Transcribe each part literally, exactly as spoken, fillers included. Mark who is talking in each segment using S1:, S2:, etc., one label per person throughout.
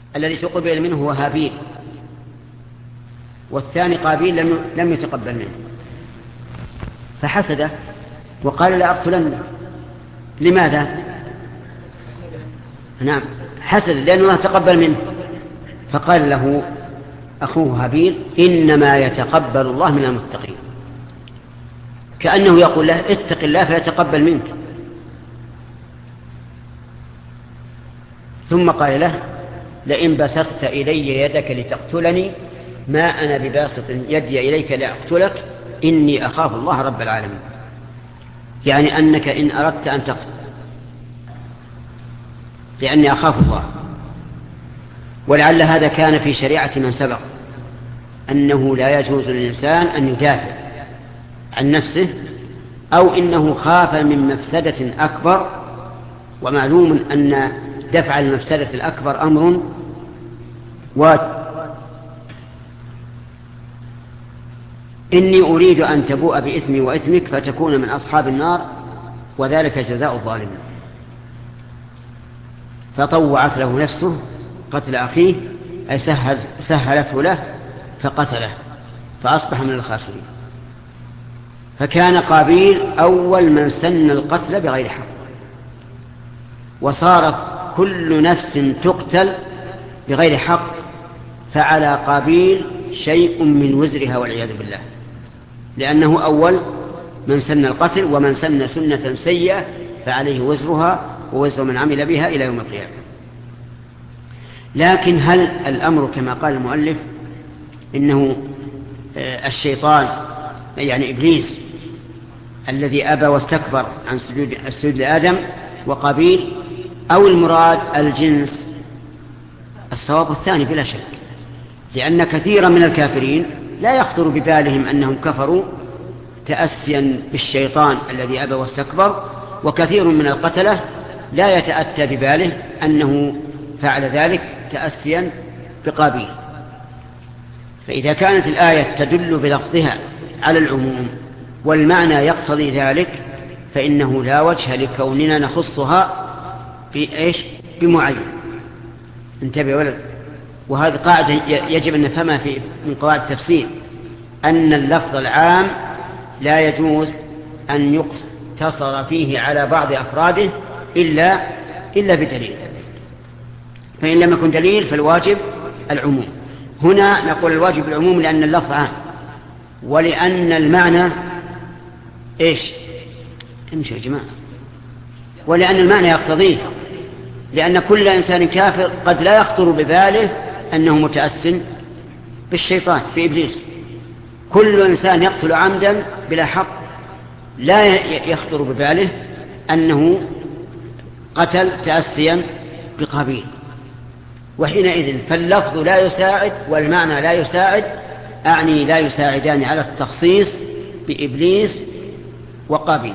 S1: الذي تقبل منه هو هابيل، والثاني قابيل لم لم يتقبل منه، فحسده وقال لا أقتلنه. لماذا؟ نعم، حسد لأن الله تقبل منه. فقال له أخوه هابيل إنما يتقبل الله من المتقين، كأنه يقول له اتق الله فيتقبل منك. ثم قال له لئن بسطت إلي يدك لتقتلني ما أنا بباسط يدي إليك لأقتلك إني أخاف الله رب العالمين، يعني أنك إن أردت أن تقتل لأني أخاف الله. ولعل هذا كان في شريعة من سبق، أنه لا يجوز للإنسان أن يدافع عن نفسه، أو إنه خاف من مفسدة أكبر، ومعلوم أن دفع المفسدة الأكبر أمر واجب. إني أريد أن تبوء بإثمي وإثمك فتكون من أصحاب النار وذلك جزاء الظالمين. فطوعت له نفسه قتل أخيه، أي سهل سهلته له فقتله فأصبح من الخاسرين. فكان قابيل أول من سن القتل بغير حق، وصارت كل نفس تقتل بغير حق فعلى قابيل شيء من وزرها والعياذ بالله، لأنه أول من سن القتل، ومن سن سنة سيئة فعليه وزرها ووزر من عمل بها إلى يوم القيامة. لكن هل الأمر كما قال المؤلف إنه الشيطان يعني إبليس الذي أبى واستكبر عن سجود السجود لآدم وقابيل، أو المراد الجنس؟ الصواب الثاني بلا شك، لأن كثيرا من الكافرين لا يخطر ببالهم أنهم كفروا تأسيا بالشيطان الذي أبى واستكبر، وكثير من القتلة لا يتأتى بباله أنه فعل ذلك تأسيا بقابيل. فإذا كانت الآية تدل بلفظها على العموم والمعنى يقتضي ذلك، فإنه لا وجه لكوننا نخصها في إيش بمعين. انتبه ولد، وهذه قاعدة يجب أن نفهمها في من قواعد التفسير، أن اللفظ العام لا يجوز أن يقتصر فيه على بعض أفراده إلا إلا بدليل، فإن لم يكن دليل فالواجب العموم. هنا نقول الواجب العموم لأن اللفظ عام، ولأن المعنى إيش امشي يا جماعة، ولأن المعنى يقتضيه، لأن كل إنسان كافر قد لا يخطر بباله أنه متأسن بالشيطان في إبليس. كل إنسان يقتل عمدا بلا حق لا يخطر بباله أنه قتل تأسيا بقابيل. وحينئذ فاللفظ لا يساعد والمعنى لا يساعد، أعني لا يساعدان على التخصيص بإبليس وقابيل.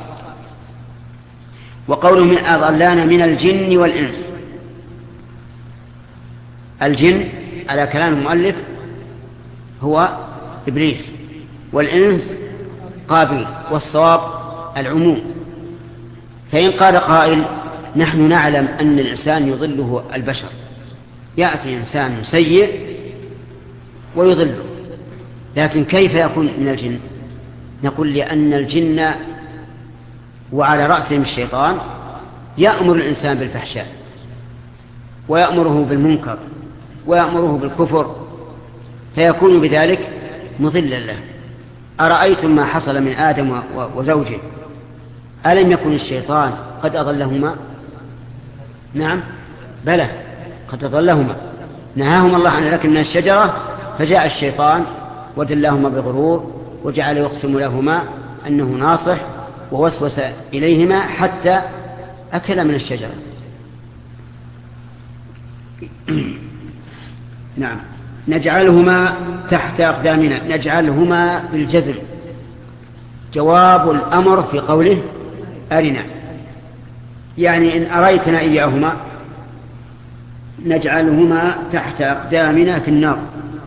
S1: وقوله من أضلانا من الجن والإنس، الجن على كلام المؤلف هو إبليس، والإنس قابيل، والصواب العموم. فإن قال قائل نحن نعلم أن الإنسان يضله البشر، يأتي إنسان سيء ويضله، لكن كيف يكون من الجن؟ نقول لأن الجن وعلى رأسهم الشيطان يأمر الإنسان بالفحشاء ويأمره بالمنكر ويأمره بالكفر، فيكون بذلك مضلا له. أرأيتم ما حصل من آدم وزوجه، ألم يكن الشيطان قد أضلهما؟ نعم بلى قد أضلهما، نهاهما الله عن الأكل من الشجرة، فجاء الشيطان ودلاهما بغرور وجعل يقسم لهما أنه ناصح ووسوس إليهما حتى أكل من الشجرة. نعم. نجعلهما تحت أقدامنا، نجعلهما بالجزم، جواب الأمر في قوله أرنا، يعني إن أريتنا إياهما نجعلهما تحت أقدامنا في النار.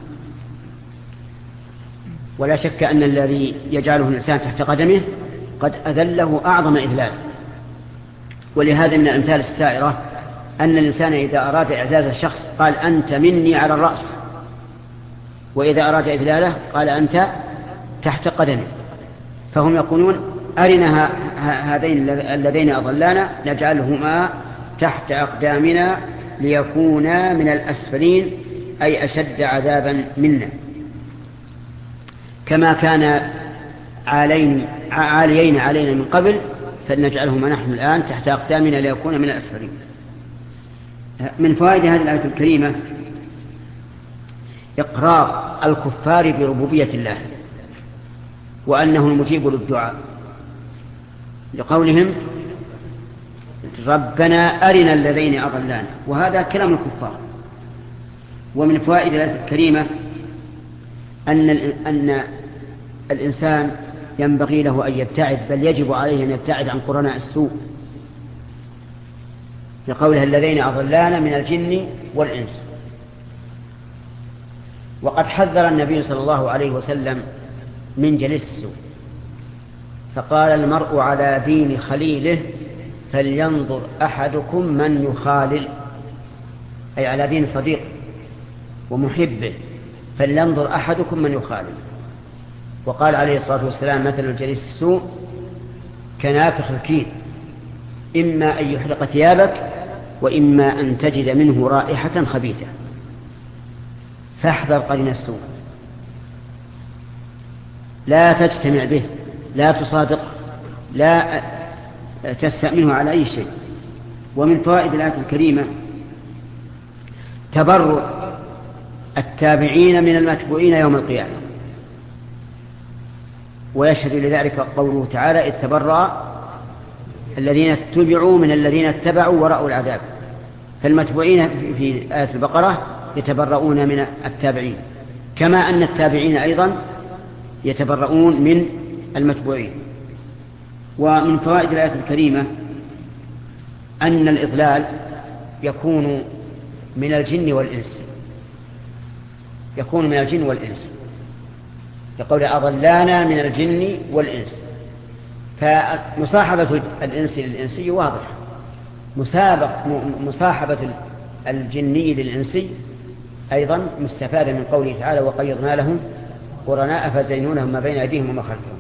S1: ولا شك أن الذي يجعله الإنسان تحت قدمه قد أذله أعظم إذلال. ولهذا من الأمثال السائرة أن الإنسان إذا أراد إعزاز الشخص قال أنت مني على الرأس، وإذا أراد إذلاله قال أنت تحت قدمي. فهم يقولون أرنا هذين اللذين أضلانا نجعلهما تحت أقدامنا ليكونا من الأسفلين، أي أشد عذابا منا، كما كان عالين عاليين علينا من قبل فلنجعلهما نحن الآن تحت أقدامنا ليكونا من الأسفلين. من فوائد هذه الآية الكريمة إقرار الكفار بربوبية الله وأنه المجيب للدعاء، لقولهم ربنا أرنا الذين أضلانا، وهذا كلام الكفار. ومن فوائد الآية الكريمة أن أن الإنسان ينبغي له أن يبتعد، بل يجب عليه أن يبتعد عن قرناء السوء، لقولها الذين أضلانا من الجن والإنس. وقد حذر النبي صلى الله عليه وسلم من جليس السوء، فقال المرء على دين خليله فلينظر أحدكم من يخالل، أي على دين صديق ومحبه، فلينظر أحدكم من يخالل. وقال عليه الصلاة والسلام مثل الجليس السوء كنافخ الكيل، إما أن يحرق ثيابك وإما أن تجد منه رائحة خبيثة. فاحذر قرين السوء، لا تجتمع به، لا تصادق، لا تستأمنه على أي شيء. ومن فوائد الآية الكريمة تبرؤ التابعين من المتبوعين يوم القيامة، ويشهد لذلك قوله تعالى إذ تبرأ الذين اتبعوا من الذين اتبعوا ورأوا العذاب. فالمتبوعين في آية البقرة يتبرؤون من التابعين، كما أن التابعين أيضا يتبرؤون من المتبوعين. ومن فوائد الآية الكريمة أن الإضلال يكون من الجن والإنس، يكون من الجن والإنس، يقول أضلانا من الجن والإنس. فمصاحبة الإنس للإنسي واضح، مسابق مصاحبة الجني للإنسي أيضا مستفادة من قوله تعالى وقيضنا لهم قرناء فزينونهم ما بين أيديهم وما خلفهم.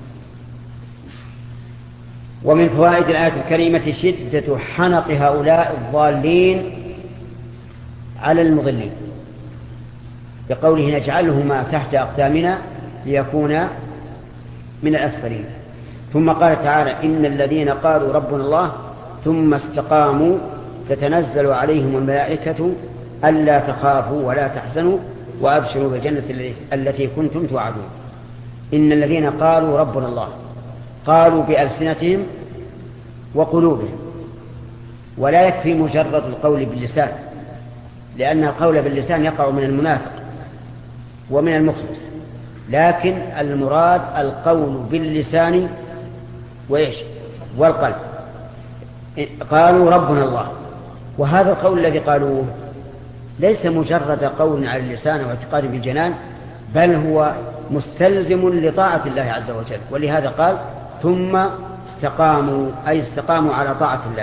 S1: ومن فوائد الآية الكريمة شدة حنق هؤلاء الضالين على المضلين، بقوله نجعلهما تحت أقدامنا ليكونا من الأسفلين. ثم قال تعالى إن الذين قالوا ربنا الله ثم استقاموا تتنزل عليهم الملائكة ألا تخافوا ولا تحزنوا وأبشروا بالجنة التي كنتم توعدون. إن الذين قالوا ربنا الله، قالوا بألسنتهم وقلوبهم، ولا يكفي مجرد القول باللسان، لأن القول باللسان يقع من المنافق ومن المخلص، لكن المراد القول باللسان وإيش والقلب. قالوا ربنا الله، وهذا القول الذي قالوه ليس مجرد قول على اللسان واعتقاد بالجنان، بل هو مستلزم لطاعة الله عز وجل. ولهذا قال ثم استقاموا، أي استقاموا على طاعة الله.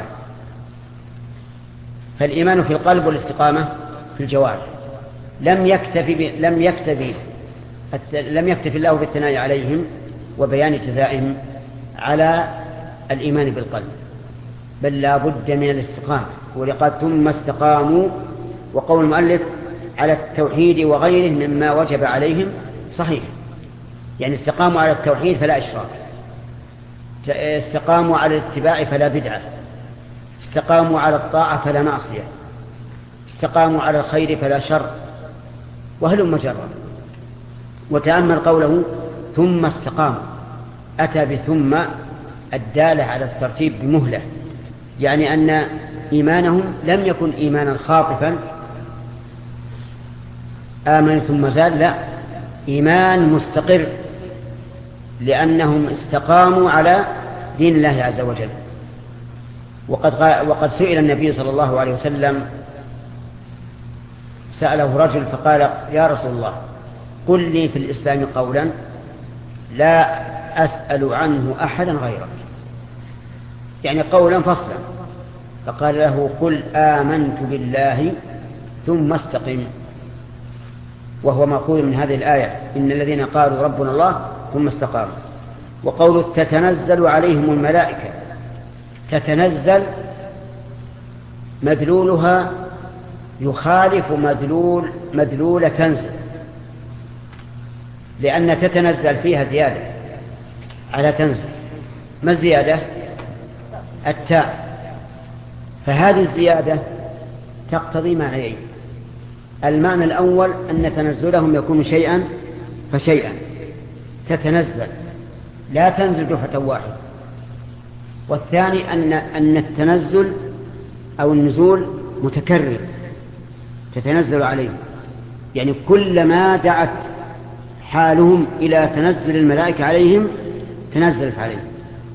S1: فالإيمان في القلب والاستقامة في الجوارح. لم يكتفي لم يكتفي لم يكتفي الله بالثناء عليهم وبيان جزائهم على الإيمان بالقلب، بل لا بد من الاستقامة. ولقد ثم استقاموا، وقول المؤلف على التوحيد وغيره مما وجب عليهم صحيح، يعني استقاموا على التوحيد فلا إشراك، استقاموا على الاتباع فلا بدعة، استقاموا على الطاعة فلا معصية، استقاموا على الخير فلا شر، وهلم جرا. وتأمل قوله ثم استقاموا، أتى بثم الدالة على الترتيب بمهلة، يعني أن إيمانهم لم يكن إيمانا خاطفا آمن ثم زال، لا، إيمان مستقر، لأنهم استقاموا على دين الله عز وجل. وقد, وقد سئل النبي صلى الله عليه وسلم، سأله رجل فقال يا رسول الله قل لي في الإسلام قولا لا أسأل عنه أحدا غيرك، يعني قولا فصلا فقال له قل آمنت بالله ثم استقم، وهو مأخوذ من هذه الآية إن الذين قالوا ربنا الله ثم استقاموا. وقوله تتنزل عليهم الملائكة، تتنزل مدلولها يخالف مدلول مدلول تنزل، لأن تتنزل فيها زيادة على تنزل. ما الزيادة؟ التاء، فهذه الزيادة تقتضي معنيين. المعنى الأول أن تنزلهم يكون شيئا فشيئا، تتنزل لا تنزل دفعة واحدة. والثاني أن أن التنزل أو النزول متكرر، تتنزل عليهم، يعني كلما دعت حالهم إلى تنزل الملائكة عليهم تنزلت عليهم.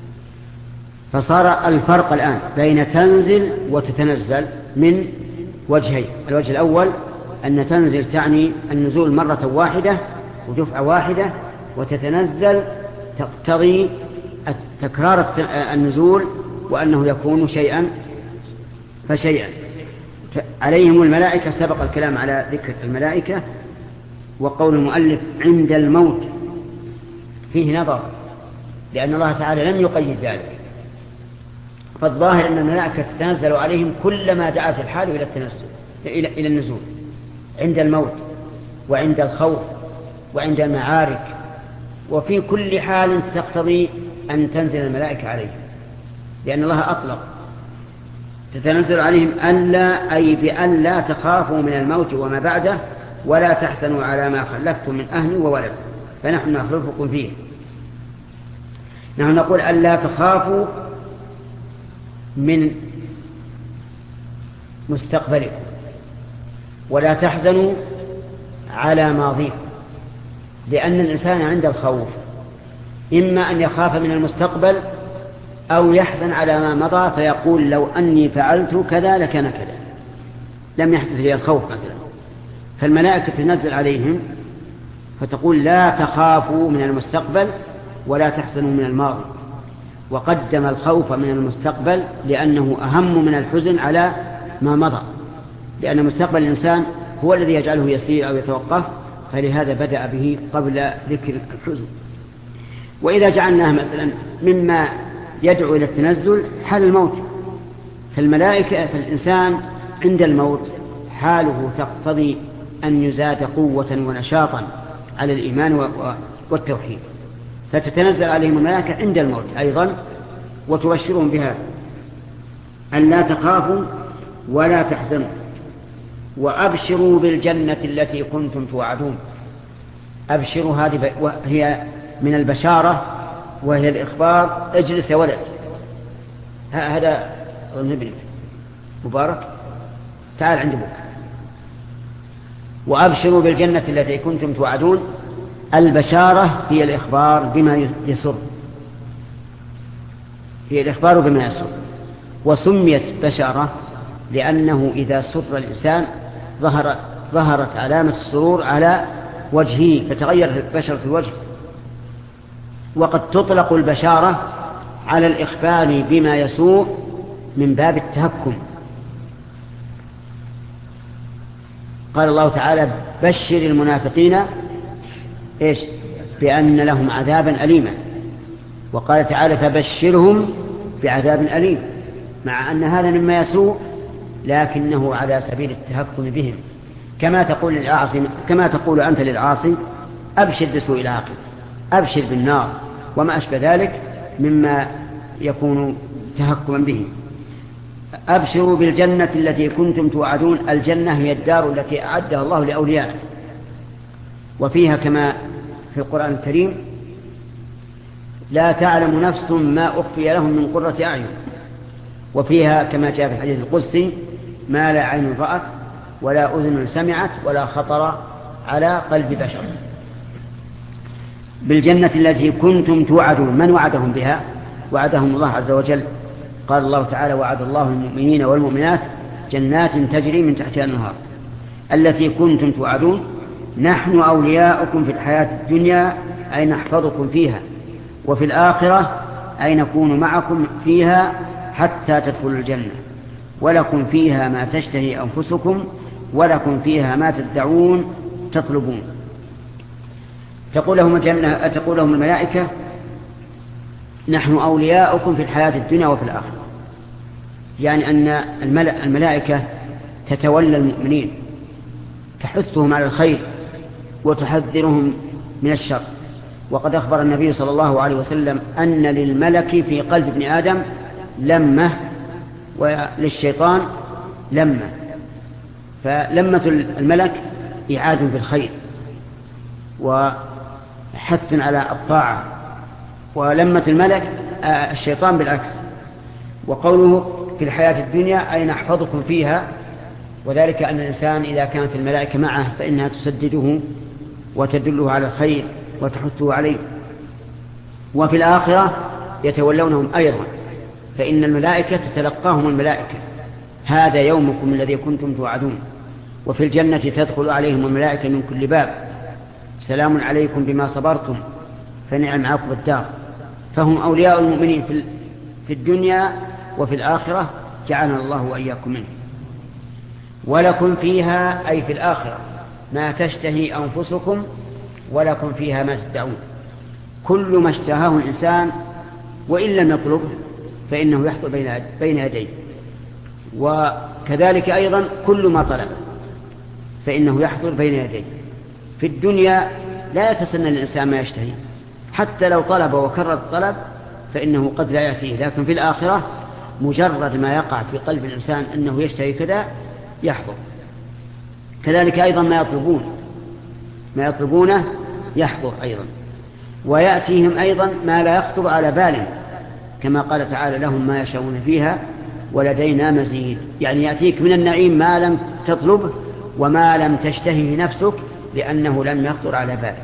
S1: فصار الفرق الآن بين تنزل وتتنزل من وجهين. الوجه الأول أن تنزل تعني النزول مرة واحدة ودفعة واحدة، وتتنزل تقتضي تكرار النزول وأنه يكون شيئا فشيئا. عليهم الملائكة سبق الكلام على ذكر الملائكة. وقول المؤلف عند الموت فيه نظر، لأن الله تعالى لم يقيد ذلك، فالظاهر أن الملائكة تتنزل عليهم كلما دعت الحال إلى التنزل إلى إلى النزول، عند الموت وعند الخوف وعند المعارك، وفي كل حال تقتضي أن تنزل الملائكة عليهم، لأن الله أطلق تتنزل عليهم ألا أي بأن لا تخافوا من الموت وما بعده ولا تحزنوا على ما خلفتم من أهل وولد فنحن نخلفكم فيه. نحن نقول ألا تخافوا من مستقبلكم ولا تحزنوا على ماضيكم، لأن الإنسان عند الخوف إما أن يخاف من المستقبل أو يحزن على ما مضى فيقول لو أني فعلت كذا لكان كذا، لم يحدث لي الخوف مثلا. فالملائكة تنزل عليهم فتقول لا تخافوا من المستقبل ولا تحزنوا من الماضي، وقدم الخوف من المستقبل لأنه أهم من الحزن على ما مضى، لأن مستقبل الإنسان هو الذي يجعله يسير أو يتوقف، فلهذا بدأ به قبل ذكر الحزن. وإذا جعلناه مثلا مما يدعو إلى التنزل حال الموت، فالملائكة فالإنسان عند الموت حاله تقتضي أن يزاد قوة ونشاطا على الإيمان والتوحيد، فتتنزل عليهم الملائكة عند الموت أيضا وتبشرهم بها أن لا تخافوا ولا تحزنوا وأبشروا بالجنة التي كنتم توعدون. أبشروا هذه هي من البشارة وهي الإخبار. اجلس يا ولد، هذا ابنك مبارك، تعال عند ابوك. وأبشروا بالجنة التي كنتم توعدون. البشارة هي الإخبار بما يسر، هي الإخبار بما يسر. وسميت بشارة لأنه إذا سر الإنسان ظهر ظهرت علامة السرور على وجهه فتغيرت البشرة في الوجه. وقد تطلق البشارة على الإخبار بما يسوء من باب التهكم. قال الله تعالى بشر المنافقين إيش؟ بأن لهم عذابا أليما. وقال تعالى فبشرهم بعذاب أليم، مع أن هذا مما يسوء لكنه على سبيل التهكم بهم، كما تقول للعاصي كما تقول أنت للعاصي أبشر بسوء العاقبة، أبشر بالنار وما أشبه ذلك مما يكون تهكما به. أبشروا بالجنة التي كنتم توعدون. الجنة هي الدار التي أعدها الله لأوليائه، وفيها كما في القرآن الكريم لا تعلم نفس ما أخفي لهم من قرة أعين. وفيها كما جاء في الحديث القدسي ما لا عين رأت ولا أذن سمعت ولا خطر على قلب بشر. بالجنة التي كنتم توعدون. من وعدهم بها؟ وعدهم الله عز وجل. قال الله تعالى وعد الله المؤمنين والمؤمنات جنات تجري من تحتها الأنهار التي كنتم توعدون نحن أولياؤكم في الحياة الدنيا أي نحفظكم فيها، وفي الآخرة أي نكون معكم فيها حتى تدخلوا الجنة. ولكم فيها ما تشتهي أنفسكم ولكم فيها ما تدعون تطلبون. تقول لهم الجنة تقول لهم الملائكة نحن أولياؤكم في الحياة الدنيا وفي الآخرة، يعني أن الملائكة تتولى المؤمنين تحثهم على الخير وتحذرهم من الشر. وقد أخبر النبي صلى الله عليه وسلم أن للملك في قلب ابن آدم لمة وللشيطان لمة، فلمة الملك إعاد في الخير وحث على الطاعة، ولمة الملك الشيطان بالعكس. وقوله في الحياة الدنيا أي نحفظكم فيها، وذلك أن الإنسان إذا كانت الملائكة معه فإنها تسدده وتدله على الخير وتحثه عليه. وفي الآخرة يتولونهم أيضا، فإن الملائكة تتلقاهم الملائكة هذا يومكم الذي كنتم توعدون. وفي الجنة تدخل عليهم الملائكة من كل باب سلام عليكم بما صبرتم فنعم عقب الدار. فهم أولياء المؤمنين في الدنيا وفي الآخرة، جعلنا الله وإياكم منه. ولكم فيها أي في الآخرة ما تشتهي أنفسكم ولكم فيها ما تدعون. كل ما اشتهاه الإنسان وإن لم يطلبه فإنه يحضر بين يديه، وكذلك أيضا كل ما طلب فإنه يحضر بين يديه. في الدنيا لا يتسنى الإنسان ما يشتهي، حتى لو طلب وكرر الطلب فإنه قد لا يأتيه، لكن في الآخرة مجرد ما يقع في قلب الإنسان أنه يشتهي كذا يحضر. كذلك أيضا ما يطلبون ما يطلبونه يحضر أيضا، ويأتيهم أيضا ما لا يخطر على بالهم، كما قال تعالى لهم ما يشاءون فيها ولدينا مزيد، يعني يأتيك من النعيم ما لم تطلبه وما لم تشتهي نفسك لأنه لم يخطر على بالك.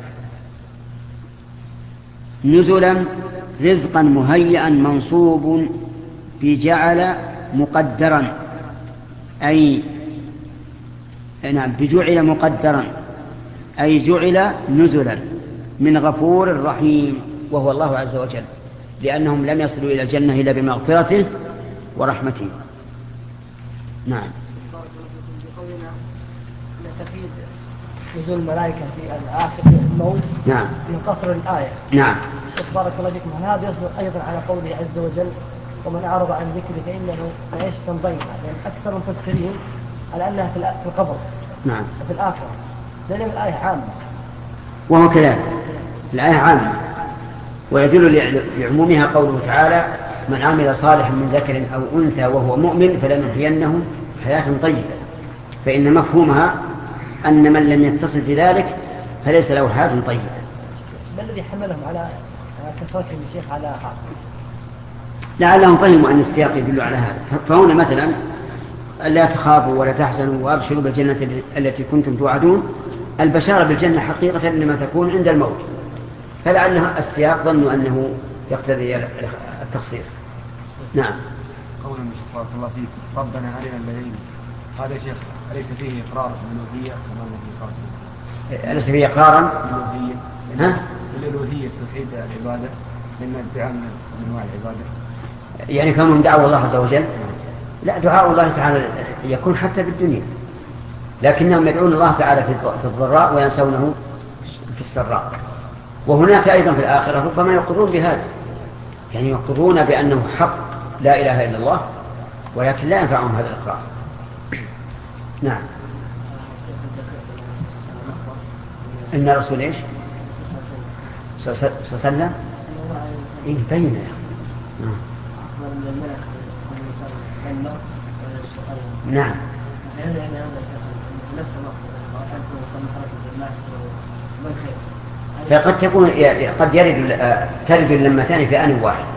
S1: نزلا رزقا مهيئا منصوب في جعل مقدرا، أي نعم بجعل مقدرا أي جعل نزلا من غفور رحيم وهو الله عز وجل، لأنهم لم يصلوا إلى الجنة إلا بمغفرته ورحمته. نعم.
S2: نستفيد نزول الملائكة في الآخر الموت
S1: نعم
S2: من قصر الآية.
S1: نعم.
S2: بارك الله فيكم. هذا يصدق أيضا على قوله عز وجل ومن أعرض عن ذكري فإنه يعيش ضنكا، يعني أكثر المفسرين على أنها في القبر
S1: نعم
S2: وفي الآخرة، لأن الآية عامة.
S1: وهو كذلك الآية عامة، ويدل لعمومها قوله تعالى من عمل صالحا من ذكر أو أنثى وهو مؤمن فلنحيينه حياة طيبة، فإن مفهومها أن من لم يتصل بذلك فليس له حياة طيبة.
S2: ما الذي حملهم على كثرتهم الشيخ على هذا؟
S1: لعلهم فهموا أن السياق يدل على هذا، فهنا مثلا لا تخافوا ولا تحزنوا وأبشروا بالجنة التي كنتم توعدون. البشارة بالجنة حقيقة إنما تكون عند الموت، فلعلها السياق ظنوا أنه يقتضي التخصيص. نعم.
S3: قولا بارك الله فيك ربنا علينا الليل، هذا يا شيخ أليس فيه إقرار بالألوهية وما فيه إقرار؟
S1: أليس فيه إقرارا
S3: بالألوهية؟
S1: ها؟
S3: بالألوهية توحيد العبادة، لأن الدعاء من أنواع العبادة.
S1: يعني كانوا دعوا الله عز وجل؟ لا، دعاء الله تعالى يكون حتى بالدنيا، لكنهم يدعون الله تعالى في الضراء وينسونه في السراء. وهناك أيضا في الآخرة ربما يقرون بهذا، يعني يقرون بأنه حق لا إله إلا الله، ولكن لا ينفعهم هذا الإقرار. نعم. إن رسول إيش صلى الله عليه وسلم إيه بينا نعم. فقد تكون قد يرد ترد اللمتان في آن واحد،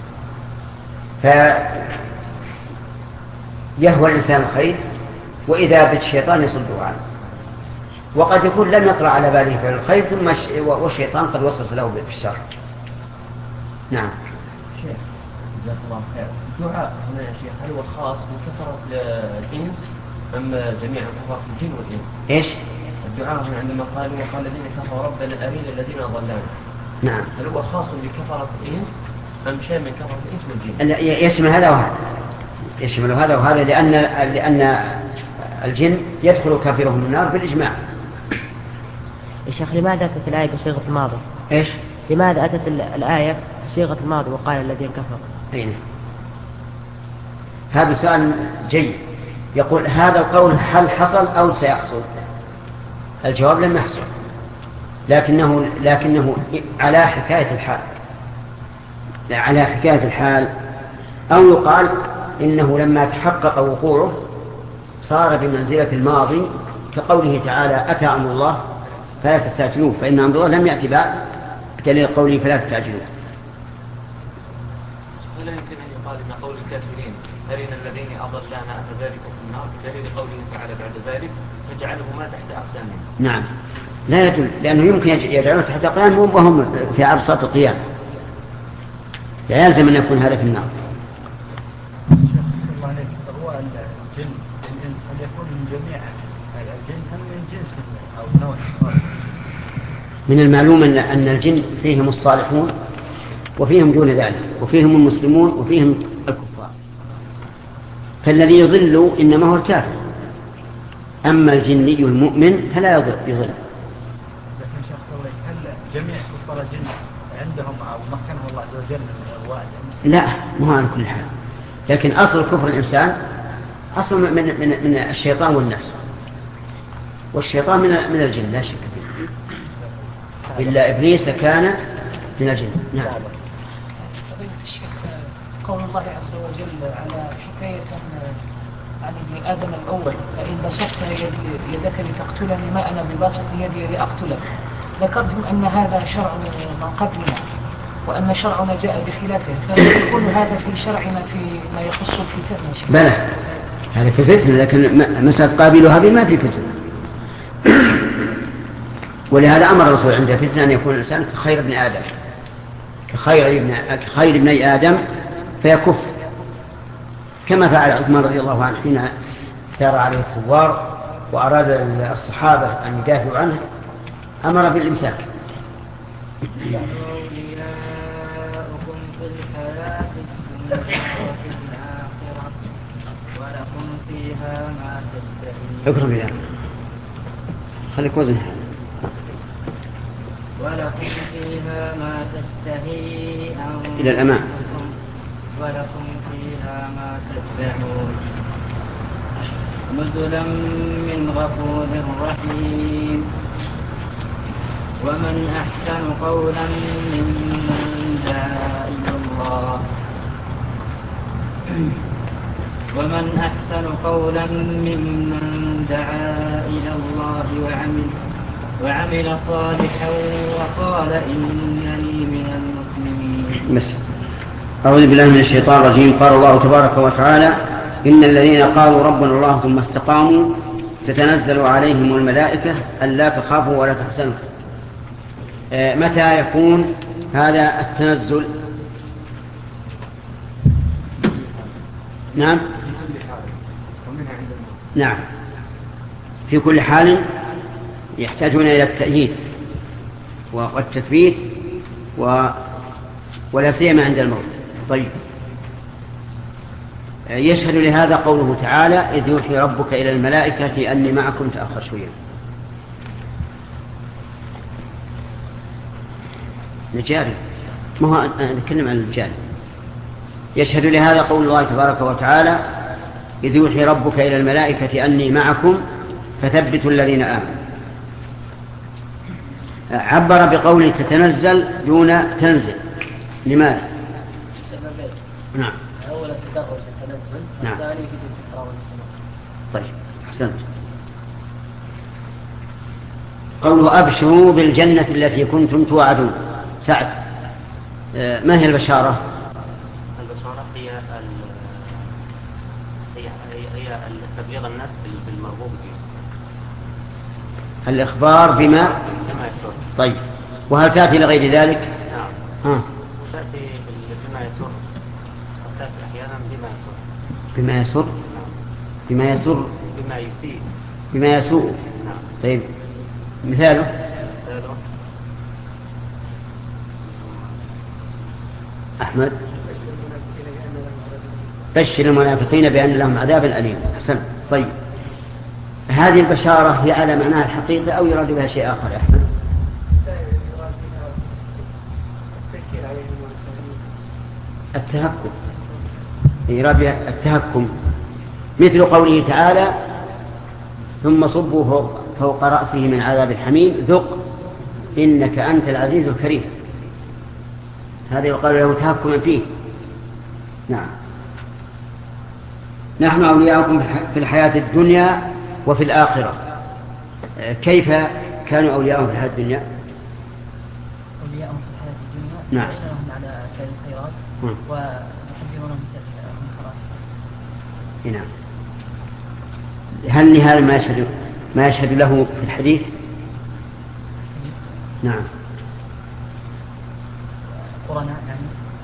S1: فيهوى الإنسان الخير وإذا بالشيطان يصده عنه، وقد يكون لم يطرأ على باله فعل الخير ثم والشيطان قد وسوس له بالشر. نعم.
S4: شيخ جزاك الله خير. الدعاء هنا يا شيخ هل هو خاص بكثرة الإنس أم جميع كفرة الجن والإنس؟
S1: إيش؟
S4: الدعاء هنا عندما قالوا وقال الذين كفروا ربنا أرنا الذين أضلانا.
S1: نعم.
S4: هل هو خاص بكفرة الإنس أم شيء من كفرة الإنس والجن؟
S1: يشمل هذا وهذا، يشمل هذا وهذا، لأن لأن الجن يدخل كافرهم النار بالإجماع.
S2: يا شيخ لماذا أتت الآية بصيغة الماضي؟
S1: إيش؟
S2: لماذا أتت الآية بصيغة الماضي وقال الذين كفروا؟
S1: أين؟ هذا سؤال جيد. يقول هذا القول هل حصل أو سيحصل؟ الجواب لم يحصل، لكنه لكنه على حكاية الحال، على حكاية الحال، أو يقال إنه لما تحقق وقوعه صار بمنزلة الماضي، كقوله تعالى أتى أمر الله فلا تستعجلوه، فإن أمر الله لم يأتي بعد، دليل قوله فلا تستعجلوه.
S5: ولا يمكن أن يقال إن قول الكافرين أرنا الذين أضلانا أفذلكم في النار دليل قوله تعالى بعد ذلك فجعلهما تحت أقدامهم.
S1: نعم لا يدل، لأنه يمكن يجعلون تحت أقدامهم وهم في عرصات القيام، لا يلزم أن يكون هذا في النار.
S3: هو الجن الإنس هل يكون من جميع الجن أم من جنس أو نوع؟
S1: من المعلوم أن الجن فيهم الصالحون وفيهم دون ذلك، وفيهم المسلمون وفيهم الكفار، فالذي يضل إنما هو الكافر، أما الجني المؤمن فلا يضل.
S3: لكن شيخ طويل هل جميع كفار الجن عندهم أو مكنهم الله عز وجل من الأرواح؟
S1: لا، ما هو على كل حال، لكن أصل كفر الإنسان أصل من, من, من الشيطان والنفس، والشيطان من, من الجن لا شك فيه، إلا إبليس كان من الجن. نعم.
S6: قول الله عز وجل على حكاية عن ابن آدم الأول فإن بسطت يدك لتقتلني ما أنا بباسط يدي لأقتلك، ذكرتم أن هذا شرع من قبلنا وأن شرعنا جاء بخلافه، فيكون هذا في شرعنا فيما يخص الفتنة؟
S1: بلى هذا في فتنة، لكن مسألة قابلها بما في فتنة، ولهذا أمر الرسول عند فتنة أن يكون الإنسان كخير ابن آدم، كخير ابن كخير ابن آدم فيكف، كما فعل عثمان رضي الله عنه حين ثار عليه الثوار وأراد الصحابة أن يدافعوا عنه، أمر بالإمساك.
S7: أولياؤكم في الحياة الدنيا وفي الآخرة ولكم فيها ما تشتهي.
S1: اقرب إلى خليك وزن.
S7: ولكم فيها ما تشتهي أنفسكم
S1: إلى الأمام.
S7: ولكم فيها ما تدعون نزلا من غفور رحيم. ومن أحسن قولا ممن دعا إلى الله ومن أحسن قولا ممن دعا إلى الله وعمل وعمل صالحا وقال إنني من المسلمين.
S1: بس أعوذ بالله من الشيطان الرجيم. قال الله تبارك وتعالى إن الذين قالوا ربنا الله ثم استقاموا تتنزل عليهم الملائكة ألا تخافوا ولا تحزنوا. آه متى يكون هذا التنزل؟ نعم نعم في كل حال يحتاجون إلى التأييد والتثبيت و... ولا سيما عند الموت. طيب يشهد لهذا قوله تعالى إذ يوحي ربك إلى الملائكة أني معكم. تأخر شوية نجاري، ما هو نتكلم عن الجاري. يشهد لهذا قول الله تبارك وتعالى إذ يوحي ربك إلى الملائكة أني معكم فثبتوا الذين آمنوا. عبر بقوله تتنزل دون تنزل، لماذا؟
S2: سببين.
S1: نعم.
S2: أول التدرج التنزل،
S1: نعم.
S2: الثاني في الانتقال والاستمرار.
S1: طيب أحسنت. قوله أبشروا بالجنة التي كنتم توعدون. سعد ما هي البشارة؟
S5: البشارة هي هي هي تبليغ الناس بالمرغوب فيه،
S1: الإخبار بما
S5: بما يسر.
S1: طيب وهل تأتي لغير ذلك؟
S5: نعم.
S1: ها.
S5: تأتي بما يسر وتأتي أحيانا بما يسر.
S1: بما يسر بما يسر
S5: بما يسيء
S1: بما يسوء.
S5: نعم.
S1: طيب مثاله؟
S5: مثاله
S1: أحمد بشر المنافقين بأن لهم عذابا أليم. أحسن. طيب هذه البشارة هي على معناها الحقيقي أو يراد بها شيء آخر يا أحمد؟ التهكم، يراد بها التهكم، مثل قوله تعالى ثم صبوا فوق, فوق رأسه من عذاب الحميم ذق إنك أنت العزيز الكريم. هذا يقال له تهكما فيه. نعم. نحن أولياؤكم في الحياة الدنيا وفي الآخرة. كيف كانوا أولياؤهم في الحياة الدنيا؟
S2: أولياؤهم في الحياة الدنيا
S1: نعم.
S2: يعينهم على فعل الخيرات ويحذرونهم من المنكرات.
S1: نعم. هل لهذا ما يشهد ما يشهد له في الحديث؟ نعم.
S2: قرناء يعني.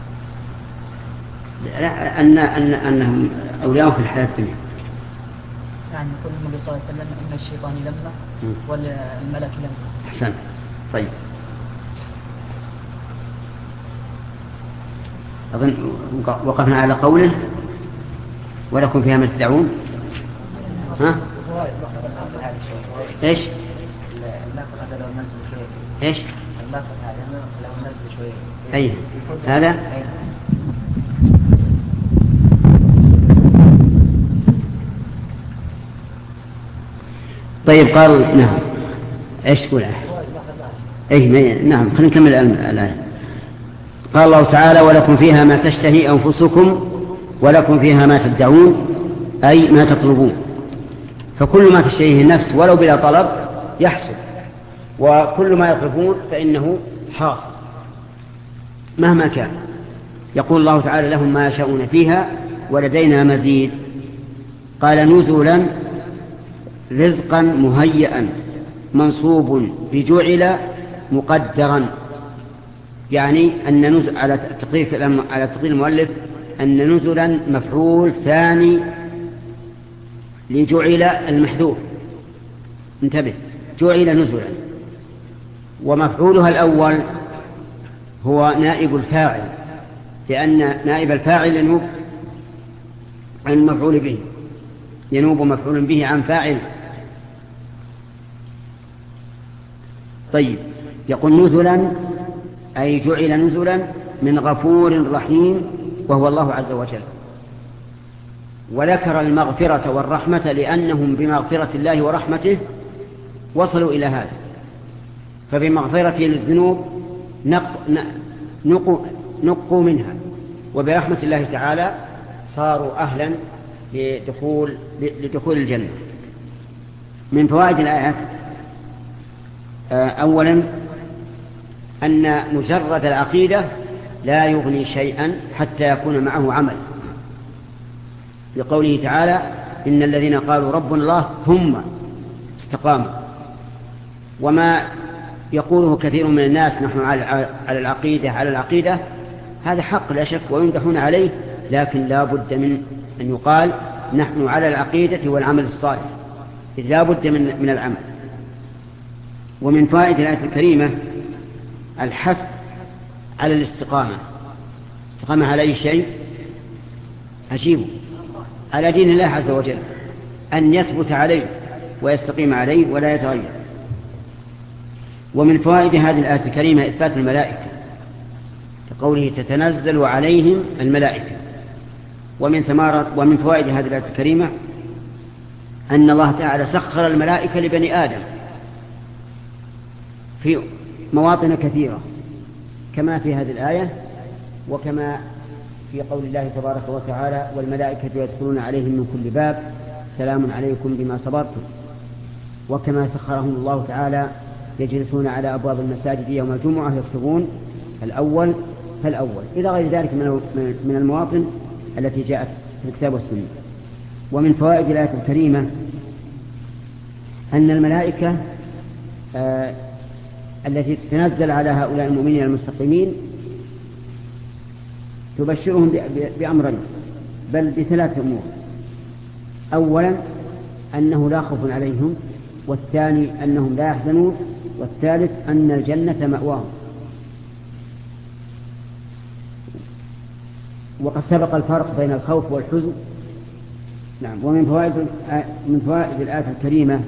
S1: لا، أن أن أنهم أولياؤهم في الحياة الدنيا.
S2: يعني يقول النبي صلى الله عليه وسلم إن الشيطان لمة والملك لمة.
S1: أحسن. طيب. أظن وقفنا على قوله ولكم فيها ما تدعون. ها؟ إيش؟ إيش؟ أي هذا؟ طيب قال نعم. إيش تقول؟ أي نعم. خلينا نكمل الآية. قال الله تعالى ولكم فيها ما تشتهي أنفسكم ولكم فيها ما تدعون أي ما تطلبون. فكل ما تشتهيه النفس ولو بلا طلب يحصل، وكل ما يطلبون فإنه حاصل مهما كان. يقول الله تعالى لهم ما يشاءون فيها ولدينا مزيد. قال نزلا رزقا مهيئا منصوب بجعل مقدرا، يعني أن نزل على تقدير على تقدير المؤلف أن نزلا مفعول ثاني لجعل المحذوف. انتبه، جعل نزلا، ومفعولها الأول هو نائب الفاعل، لأن نائب الفاعل ينوب عن المفعول به، ينوب مفعول به عن فاعل. طيب يقول نزلا أي جعل نزلا من غفور رحيم وهو الله عز وجل. وذكر المغفرة والرحمة لأنهم بمغفرة الله ورحمته وصلوا إلى هذا. فبمغفرته للذنوب نقوا نق منها، وبرحمة الله تعالى صاروا أهلا لدخول, لدخول الجنة. من فوائد الآيات أولا أن مجرد العقيدة لا يغني شيئا حتى يكون معه عمل، لقوله تعالى إن الذين قالوا ربنا الله ثم استقاموا. وما يقوله كثير من الناس نحن على العقيدة على العقيدة هذا حق لا شك ويمدحون عليه، لكن لا بد من أن يقال نحن على العقيدة والعمل الصالح، إذ لا بد من, من العمل. ومن فائدة الآية الكريمة الحث على الاستقامة. استقامة على أي شيء؟ أجيبه على دين الله عز وجل، أن يثبت عليه ويستقيم عليه ولا يتغير. ومن فوائد هذه الآية الكريمة إثبات الملائكة، كقوله تتنزل عليهم الملائكة. ومن ثمارة ومن فوائد هذه الآية الكريمة أن الله تعالى سخر الملائكة لبني آدم في مواطن كثيرة، كما في هذه الآية وكما في قول الله تبارك وتعالى والملائكة يدخلون عليهم من كل باب سلام عليكم بما صبرتم. وكما سخرهم الله تعالى يجلسون على أبواب المساجد يوم الجمعة يكتبون الأول فالأول إلى غير ذلك من المواطن التي جاءت في الكتاب والسنة. ومن فوائد الآية الكريمة أن الملائكة آه التي تنزل على هؤلاء المؤمنين المستقيمين تبشرهم بأمرين، بل بثلاث أمور. أولا أنه لا خوف عليهم، والثاني أنهم لا يحزنون، والثالث أن الجنة مأواهم. وقد سبق الفرق بين الخوف والحزن. نعم. ومن فوائد من فوائد الآية الكريمة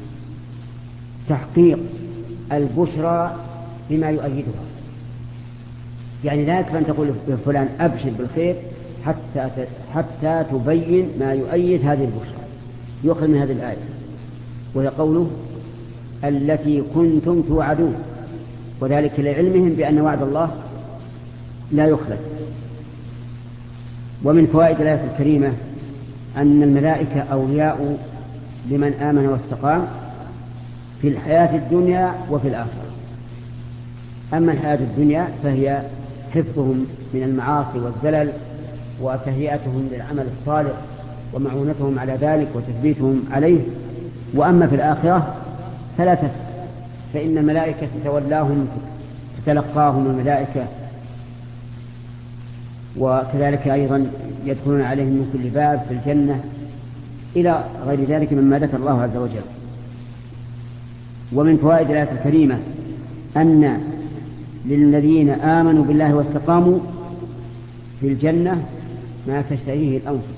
S1: تحقيق البشرى بما يؤيدها. يعني لا يكفي أن تقول لفلان أبشر بالخير حتى حتى تبين ما يؤيد هذه البشرى. يؤخذ من هذه الآية وهي قوله التي كنتم توعدون، وذلك لعلمهم بأن وعد الله لا يخلف. ومن فوائد الآية الكريمة أن الملائكة أولياء لمن آمن واستقام في الحياة الدنيا وفي الآخرة. أما الحياة الدنيا فهي حفظهم من المعاصي والزلل وتهيئتهم للعمل الصالح ومعونتهم على ذلك وتثبيتهم عليه. وأما في الآخرة فلا تسأل، فإن الملائكة تتولاهم تتلقاهم الملائكة، وكذلك أيضا يدخلون عليهم من كل باب في الجنة إلى غير ذلك مما ذكر الله عز وجل. ومن فوائد الآية الكريمة أن للذين آمنوا بالله واستقاموا في الجنة ما تشتهيه الأنفس.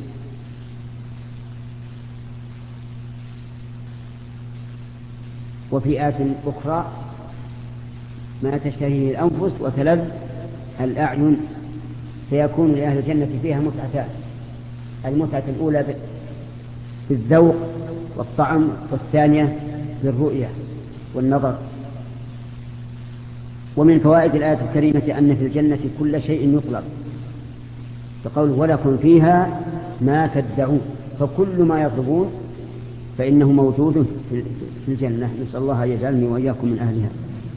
S1: وفي آية أخرى ما تشتهيه الأنفس وتلذ الأعين، فيكون لأهل الجنة فيها متعتان: المتعة الأولى بالذوق والطعم، والثانية بالرؤية والنظر. ومن فوائد الآية الكريمة أن في الجنة كل شيء يطلب، فقوله ولكم فيها ما تدعون، فكل ما يطلبون فإنه موجود في الجنة. نسأل الله أن يجعلني وإياكم من أهلها.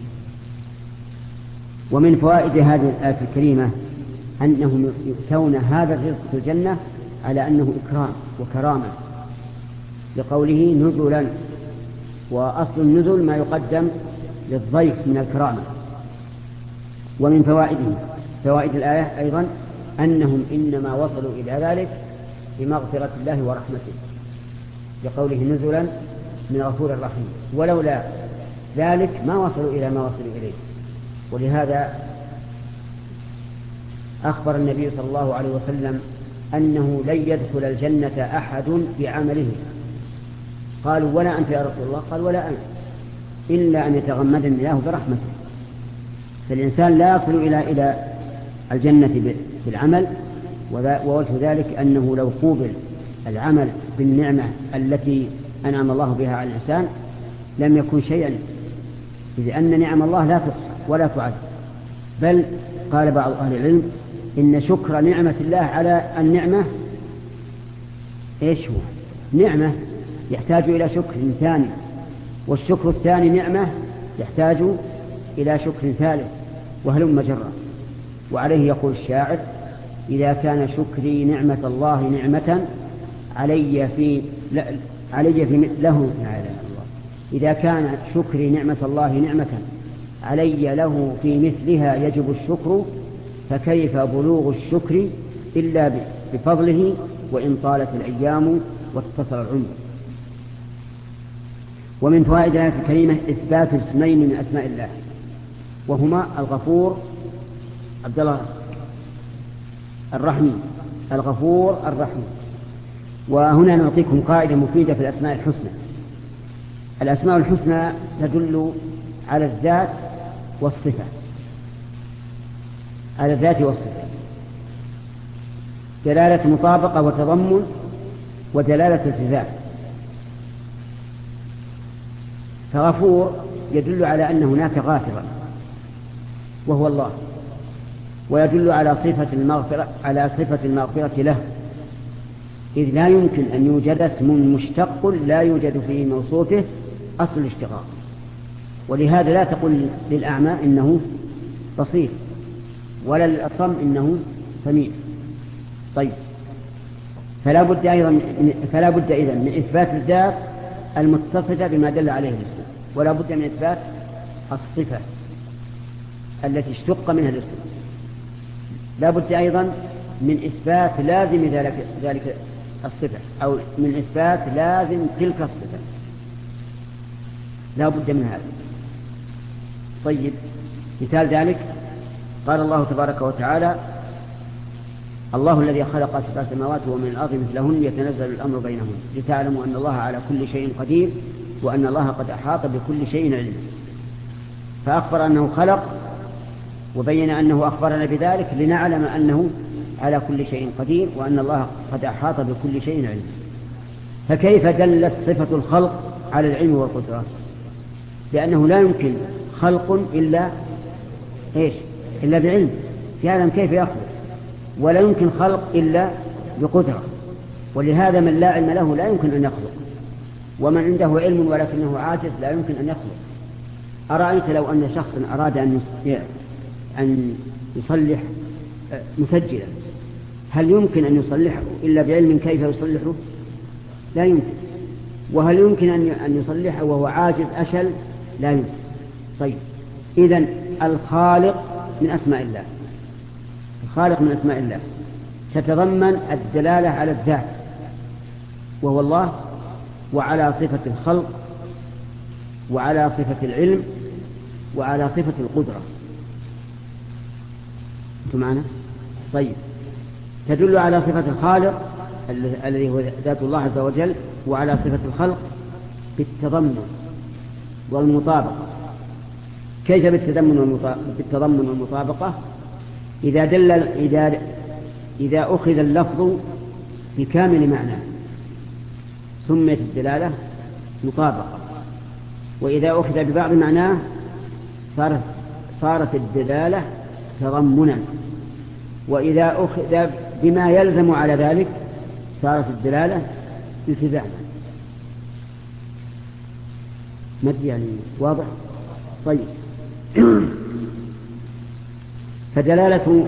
S1: ومن فوائد هذه الآية الكريمة أنهم يؤتون هذا الرزق في الجنة على أنه إكرام وكرامة، لقوله نزلا، وأصل النزل ما يقدم للضيف من الكرامة. ومن فوائده فوائد الآية أيضا أنهم إنما وصلوا إلى ذلك بمغفرة الله ورحمته، لقوله نزلا من غفور رحيم، ولولا ذلك ما وصلوا إلى ما وصلوا إليه. ولهذا أخبر النبي صلى الله عليه وسلم أنه لن يدخل الجنة أحد بعمله. قالوا ولا أنت يا رسول الله؟ قال ولا أنا، إلا أن يتغمدني الله برحمته. فالإنسان لا يصل إلى إلى الجنة بالعمل، ووجه ذلك أنه لو قوبل العمل بالنعمة التي أنعم الله بها على الإنسان لم يكن شيئا، لأن نعم الله لا تحصى ولا تعد. بل قال بعض أهل العلم إن شكر نعمة الله على النعمة إيش هو؟ نعمة يحتاج إلى شكر ثاني، والشكر الثاني نعمة يحتاج إلى شكر ثالث، وهلم جرا. وعليه يقول الشاعر إذا كان شكري نعمة الله نعمة علي في لا علي في له لا إله إلا الله إذا كان شكري نعمة الله نعمة علي له في مثلها يجب الشكر، فكيف بلوغ الشكر إلا بفضله وإن طالت الأيام واتصل العمر. ومن فوائد الآية الكريمة إثبات اسمين من أسماء الله، وهما الغفور عبد الله الرحيم، الغفور الرحيم. وهنا نعطيكم قاعدة مفيدة في الأسماء الحسنى. الأسماء الحسنى تدل على الذات والصفة، على الذات والصفة، دلالة مطابقة وتضمن ودلالة التزام. فغفور يدل على أن هناك غافرا وهو الله، ويدل على صفة المغفرة على صفة المغفرة له، إذ لا يمكن أن يوجد اسم مشتق لا يوجد في موصوفه أصل الاشتقاق. ولهذا لا تقل للأعمى إنه بصير، ولا للأصم إنه سميع. طيب، فلا بد أيضا فلا بد إذن من إثبات الذات المتصفة بما دل عليه الاسم، ولا بد من إثبات الصفة التي اشتق منها الاسم. لا بد أيضا من إثبات لازم ذلك ذلك الصفة، أو من إثبات لازم تلك الصفة، لا بد من هذا. طيب، مثال ذلك قال الله تبارك وتعالى الله الذي خلق سبع سماوات ومن الأرض مثلهن يتنزل الأمر بينهن لتعلموا أن الله على كل شيء قدير وأن الله قد أحاط بكل شيء علما. فأخبر أنه خلق وبين أنه أخبرنا بذلك لنعلم أنه على كل شيء قدير وأن الله قد أحاط بكل شيء علما. فكيف دلت صفة الخلق على العلم والقدرة؟ لأنه لا يمكن خلق إلا إيش؟ إلا بعلم يعلم كيف يخلق، ولا يمكن خلق إلا بقدرة، ولهذا من لا علم له لا يمكن أن يخلق، ومن عنده علم ولكنه عاجز لا يمكن أن يخلق. أرأيت لو أن شخصا أراد أن أن يصلح مسجلا، هل يمكن أن يصلحه إلا بعلم كيف يصلحه؟ لا يمكن. وهل يمكن أن يصلحه وهو عاجز أشل؟ لا يمكن. طيب إذن الخالق من أسماء الله، الخالق من أسماء الله تتضمن الدلالة على الذات وهو الله، وعلى صفة الخلق، وعلى صفة العلم، وعلى صفة القدرة. أنتم معنا؟ طيب تدل على صفة الخالق الذي هو ذات الله عز وجل، وعلى صفة الخلق بالتضمن والمطابقة. كيف بالتضمن والمطابقة؟ إذا دل إذا إذا أخذ اللفظ بكامل معناه سميت الدلالة مطابقة، وإذا أخذ ببعض معناه صارت صارت الدلالة تضمنا، وإذا أخذ بما يلزم على ذلك صارت الدلالة التزاما. ما يعني واضح؟ طيب فدلالة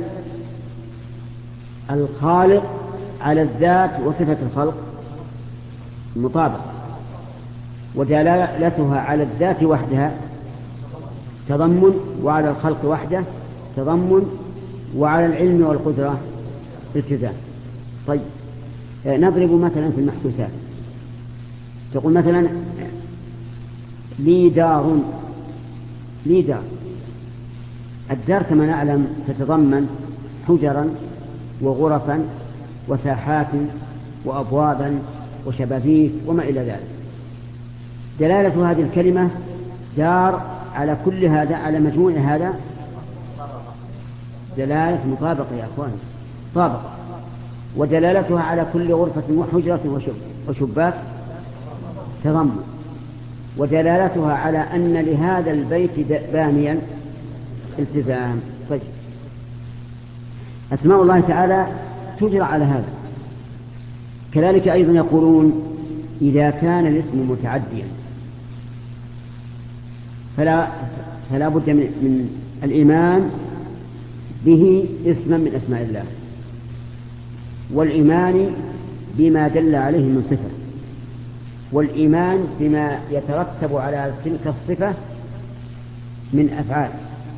S1: الخالق على الذات وصفة الخلق مطابقة، ودلالتها على الذات وحدها تضمن، وعلى الخلق وحده تضمن، وعلى العلم والقدرة التزام. طيب نضرب مثلا في المحسوسات. تقول مثلا لي دار، لي دار. الدار كما نعلم تتضمن حجرا وغرفا وساحات وأبوابا وشبابيك وما إلى ذلك. دلالة هذه الكلمة دار على كل هذا، على مجموع هذا دلالة مطابقة يا أخوان، طابقة. ودلالتها على كل غرفة وحجرة وشباك تضمن. ودلالتها على أن لهذا البيت بانيا التزام. طيب أسماء الله تعالى تجرى على هذا. كذلك أيضا يقولون إذا كان الاسم متعديا فلا, فلا بد من, من الإيمان به اسما من أسماء الله، والإيمان بما دل عليه من صفة، والإيمان بما يترتب على تلك الصفة من أفعال.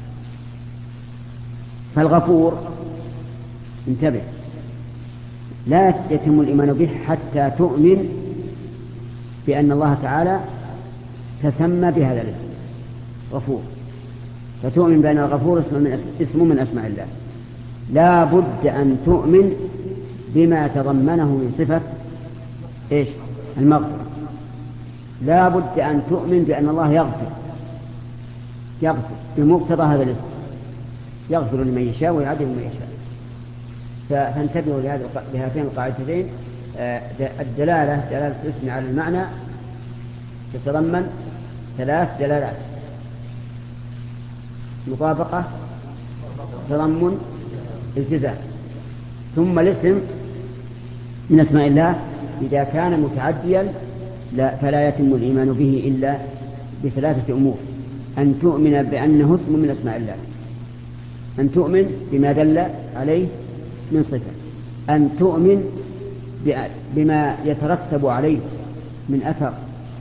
S1: فالغفور انتبه لا يتم الإيمان به حتى تؤمن بأن الله تعالى تسمى بهذا الاسم غفور، فتؤمن بأن الغفور اسم من أسماء الله. لا بد أن تؤمن بما تضمنه من صفة إيش؟ المغفرة. لا بد أن تؤمن بأن الله يغفر يغفر بمقتضى هذا الاسم، يغفر لمن يشاء ويعذب من يشاء. فانتبهوا لهاتين القاعدتين. الدلالة دلالة الاسم على المعنى تتضمن ثلاث دلالات: مطابقة، تضمن، التزام. ثم الاسم من أسماء الله إذا كان متعديا لا فلا يتم الإيمان به إلا بثلاثة أمور: أن تؤمن بأنه اسم من أسماء الله، أن تؤمن بما دل عليه من صفة، أن تؤمن بما يترتب عليه من أثر.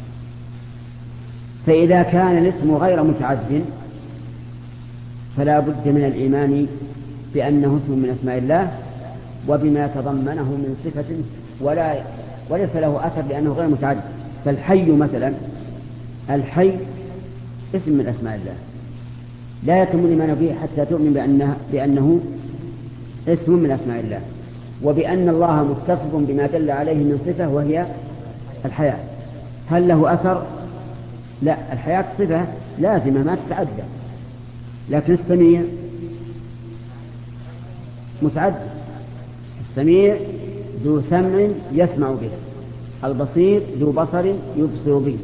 S1: فإذا كان الاسم غير متعد فلا بد من الإيمان بأنه اسم من أسماء الله وبما تضمنه من صفة ولا وليس له أثر لأنه غير متعد. فالحي مثلا، الحي اسم من أسماء الله لا يتم الإيمان به حتى تؤمن بأنه, بأنه اسم من أسماء الله. وبأن الله متصف بما دل عليه من صفة وهي الحياة. هل له أثر؟ لا، الحياة صفة لازمة ما تتعدى، لكن السميع متعدد. السميع ذو سمع يسمع به، البصير ذو بصر يبصر به.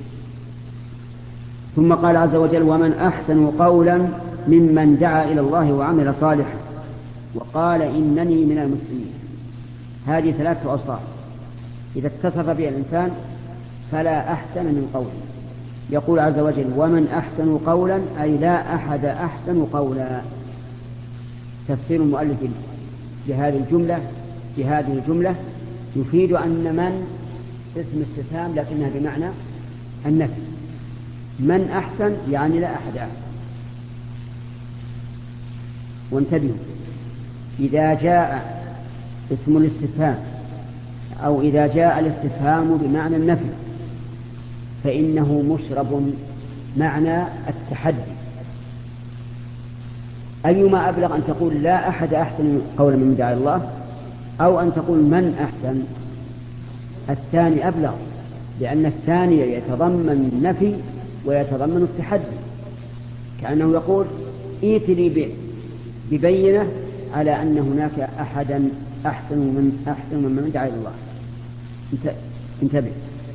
S1: ثم قال عز وجل: ومن أحسن قولا ممن دعا إلى الله وعمل صالحا وقال إنني من المسلمين. هذه ثلاثة أوصاف إذا اتصف بها الإنسان فلا أحسن من قول. يقول عز وجل: ومن أحسن قولا، أي لا أحد أحسن قولا. تفسير المؤلف لهذه الجملة بهذه الجملة يفيد أن من اسم استفهام لكنها بمعنى النفي. من أحسن يعني لا أحد أحسن. وانتبهوا، إذا جاء اسم الاستفهام أو إذا جاء الاستفهام بمعنى النفي فإنه مشرب معنى التحدي. أيما أبلغ أن تقول لا أحد أحسن قولا من دعا الله أو أن تقول من أحسن؟ الثاني أبلغ، لأن الثاني يتضمن النفي ويتضمن التحدي، كأنه يقول ائت لي ببينة على أن هناك أحدا أحسن من أحسن من دعا الله. انتبه،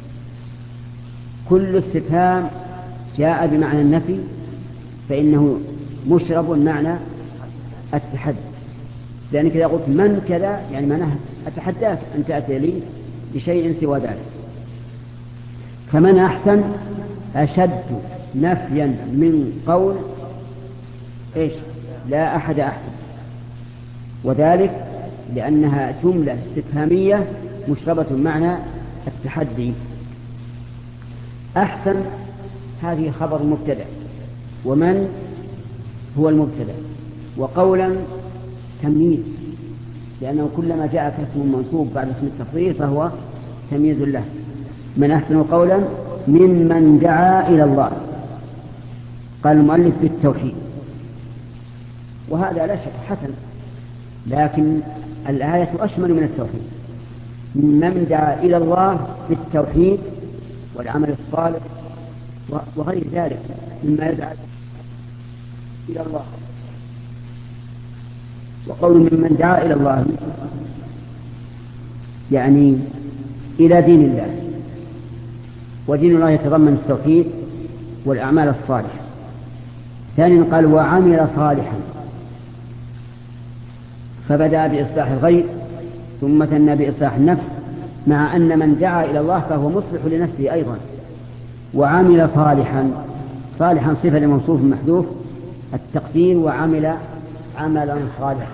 S1: كل استفهام جاء بمعنى النفي فإنه مشرب معنى التحدي، لأنك إذا قلت من كذا يعني معناه أتحداك أن تأتي لي بشيء سوى ذلك. فمن أحسن أشد نفيا من قول إيش لا أحد أحسن، وذلك لأنها جملة استفهامية مشربة معنى التحدي. أحسن هذه خبر مبتدأ، ومن هو المبتدأ، وقولا تمييز، لأنه كلما جاء اسم منصوب بعد اسم التفضيل فهو تمييز له. من أحسن قولا ممن دعا إلى الله. قال المؤلف بالتوحيد، وهذا لا شك حسن، لكن الآية أشمل من التوحيد. ممن دعا إلى الله بالتوحيد والعمل الصالح وغير ذلك مما يدعى إلى الله. وقول ممن دعا إلى الله يعني إلى دين الله، ودين الله يتضمن التوحيد والأعمال الصالحة. ثانيا قال وعمل صالحا، فبدأ بإصلاح الغير ثم ثنى بإصلاح النفس، مع أن من دعا إلى الله فهو مصلح لنفسه أيضا. وعمل صالحا، صالحا صفة لموصوف محذوف التقدير، وعمل عملا صالحا.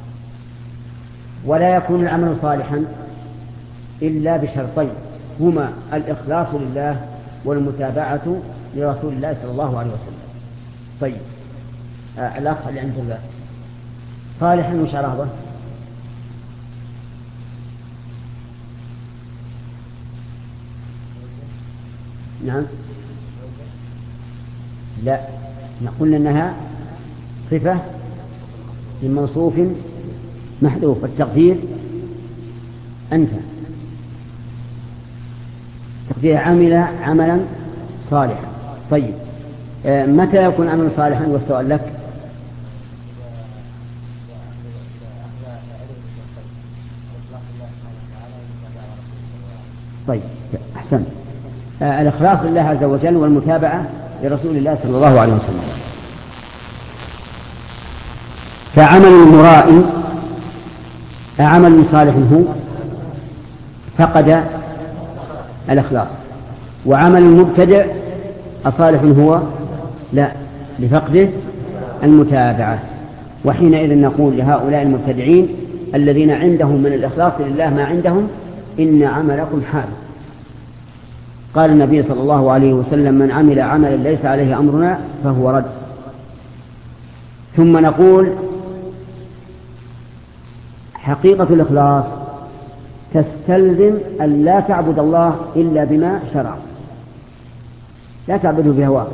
S1: ولا يكون العمل صالحا إلا بشرطين هما الإخلاص لله والمتابعة لرسول الله صلى الله عليه وسلم. طيب آه الأخ اللي عنده الله صالحا وشرابه، نعم لا، نقول أنها صفة لموصوف محذوف التقدير أنت، تقدير عمل عملا صالحا. طيب آه متى يكون عملا صالحا؟ والسؤال لك. طيب أحسن، آه الإخلاص لله عز وجل والمتابعة لرسول الله صلى الله عليه وسلم. فعمل المرائي عمل صالح هو فقد الإخلاص، وعمل المبتدع أصالح هو لا لفقده المتابعة. وحينئذ نقول لهؤلاء المبتدعين الذين عندهم من الإخلاص لله ما عندهم إن عملكم حال. قال النبي صلى الله عليه وسلم من عمل عملا ليس عليه أمرنا فهو رد. ثم نقول حقيقة الإخلاص تستلزم أن لا تعبد الله إلا بما شرع، لا تعبده بهواك،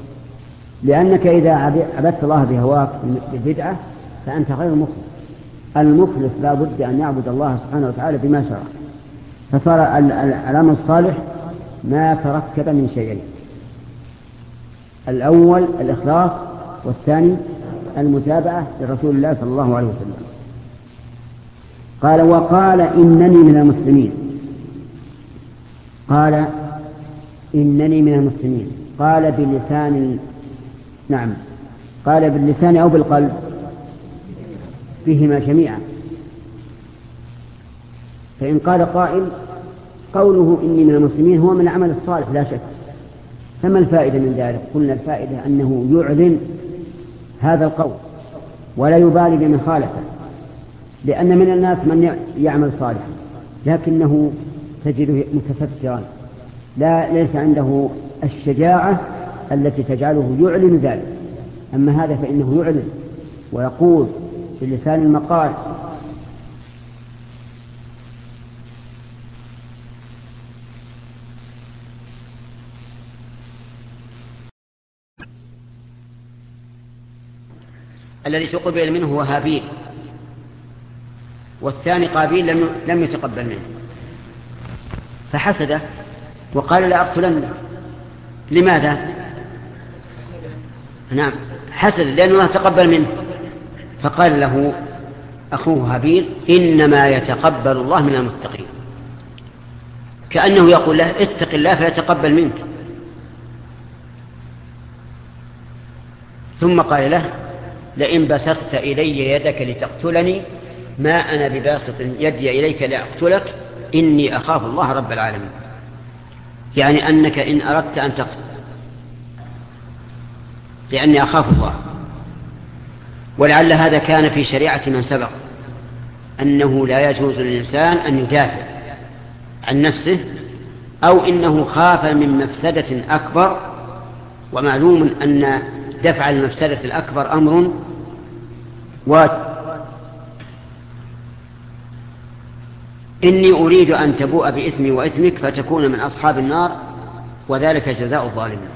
S1: لأنك إذا عبدت الله بهواك بالبدعة فأنت غير مخلص. المخلص لا بد أن يعبد الله سبحانه وتعالى بما شرع، فصار العمل الصالح ما تركب من شيئين: الأول الإخلاص، والثاني المتابعة لرسول الله صلى الله عليه وسلم. قال: وقال إنني من المسلمين. قال إنني من المسلمين، قال بلسان، نعم، قال باللسان أو بالقلب؟ فيهما جميعا. فإن قال قائل: قوله إني من المسلمين هو من العمل الصالح لا شك، فما الفائدة من ذلك؟ قلنا الفائدة أنه يعلن هذا القول ولا يبالي بمن خالفه، لأن من الناس من يعمل صالحا لكنه تجده متسترا، لا ليس عنده الشجاعة التي تجعله يعلن ذلك. أما هذا فإنه يعلن ويقول بلسان المقال. الذي تقبل منه هو هابيل، والثاني قابيل لم لم يتقبل منه فحسده وقال: لا أقتلنه. لماذا؟ نعم، حسد، لأن الله تقبل منه. فقال له أخوه هابيل: إنما يتقبل الله من المتقين، كأنه يقول له: اتق الله فيتقبل منك. ثم قال له: لئن بسطت إلي يدك لتقتلني ما أنا بباسط يدي إليك لأقتلك إني أخاف الله رب العالمين. يعني أنك إن أردت أن تقتل لأني أخاف الله. ولعل هذا كان في شريعة من سبق، أنه لا يجوز للإنسان أن يدافع عن نفسه، أو إنه خاف من مفسدة أكبر، ومعلوم أن دفع المفسدة الأكبر أمر واجب. إني أريد أن تبوء بإثمي وإثمك فتكون من أصحاب النار وذلك جزاء الظالمين.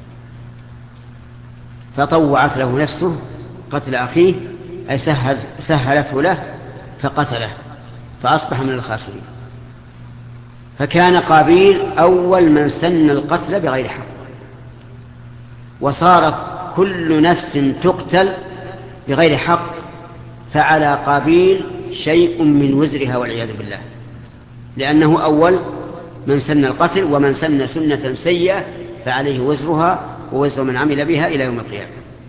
S1: فطوعت له نفسه قتل أخيه، أي سهل سهلته له فقتله فأصبح من الخاسرين. فكان قابيل أول من سن القتل بغير حق، وصارت كل نفس تقتل بغير حق فعلى قابيل شيء من وزرها والعياذ بالله، لأنه أول من سن القتل، ومن سن سنة سيئة فعليه وزرها ووزر من عمل بها إلى يوم القيامة.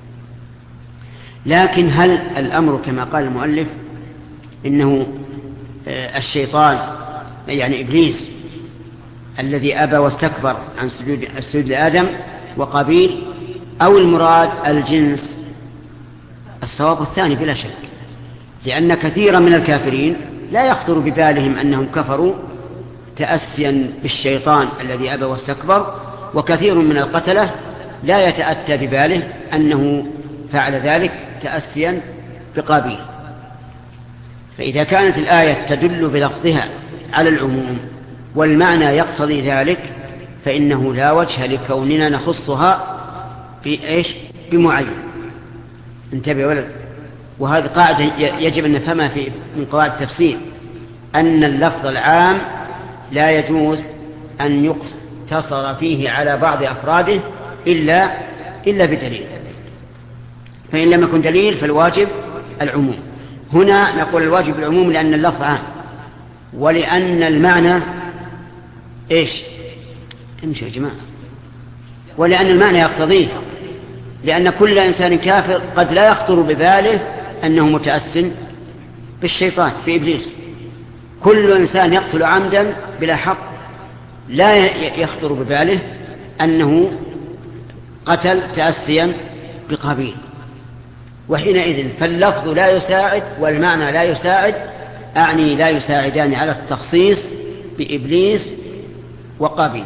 S1: لكن هل الأمر كما قال المؤلف إنه الشيطان يعني إبليس الذي أبى واستكبر عن سجود السجود لآدم وقابيل، أو المراد الجنس؟ الصواب الثاني بلا شك، لأن كثيرا من الكافرين لا يخطر ببالهم أنهم كفروا تأسيا بالشيطان الذي أبى واستكبر، وكثير من القتلة لا يتأتى بباله أنه فعل ذلك تأسيا بقابيل. فإذا كانت الآية تدل بلفظها على العموم والمعنى يقتضي ذلك، فإنه لا وجه لكوننا نخصها بإيش؟ بمعين. انتبه ولد، وهذه قاعدة يجب أن نفهمها في من قواعد التفسير، أن اللفظ العام لا يجوز أن يقتصر فيه على بعض أفراده إلا إلا بدليل، فإن لم يكن دليل فالواجب العموم. هنا نقول الواجب العموم لأن اللفظ عام، ولأن المعنى إيش؟ امشوا يا جماعة. ولأن المعنى يقتضيه، لأن كل إنسان كافر قد لا يخطر بباله أنه متأسن بالشيطان في إبليس. كل إنسان يقتل عمدا بلا حق لا يخطر بباله أنه قتل تأسيا بقابيل. وحينئذ فاللفظ لا يساعد والمعنى لا يساعد، أعني لا يساعدان على التخصيص بإبليس وقابيل.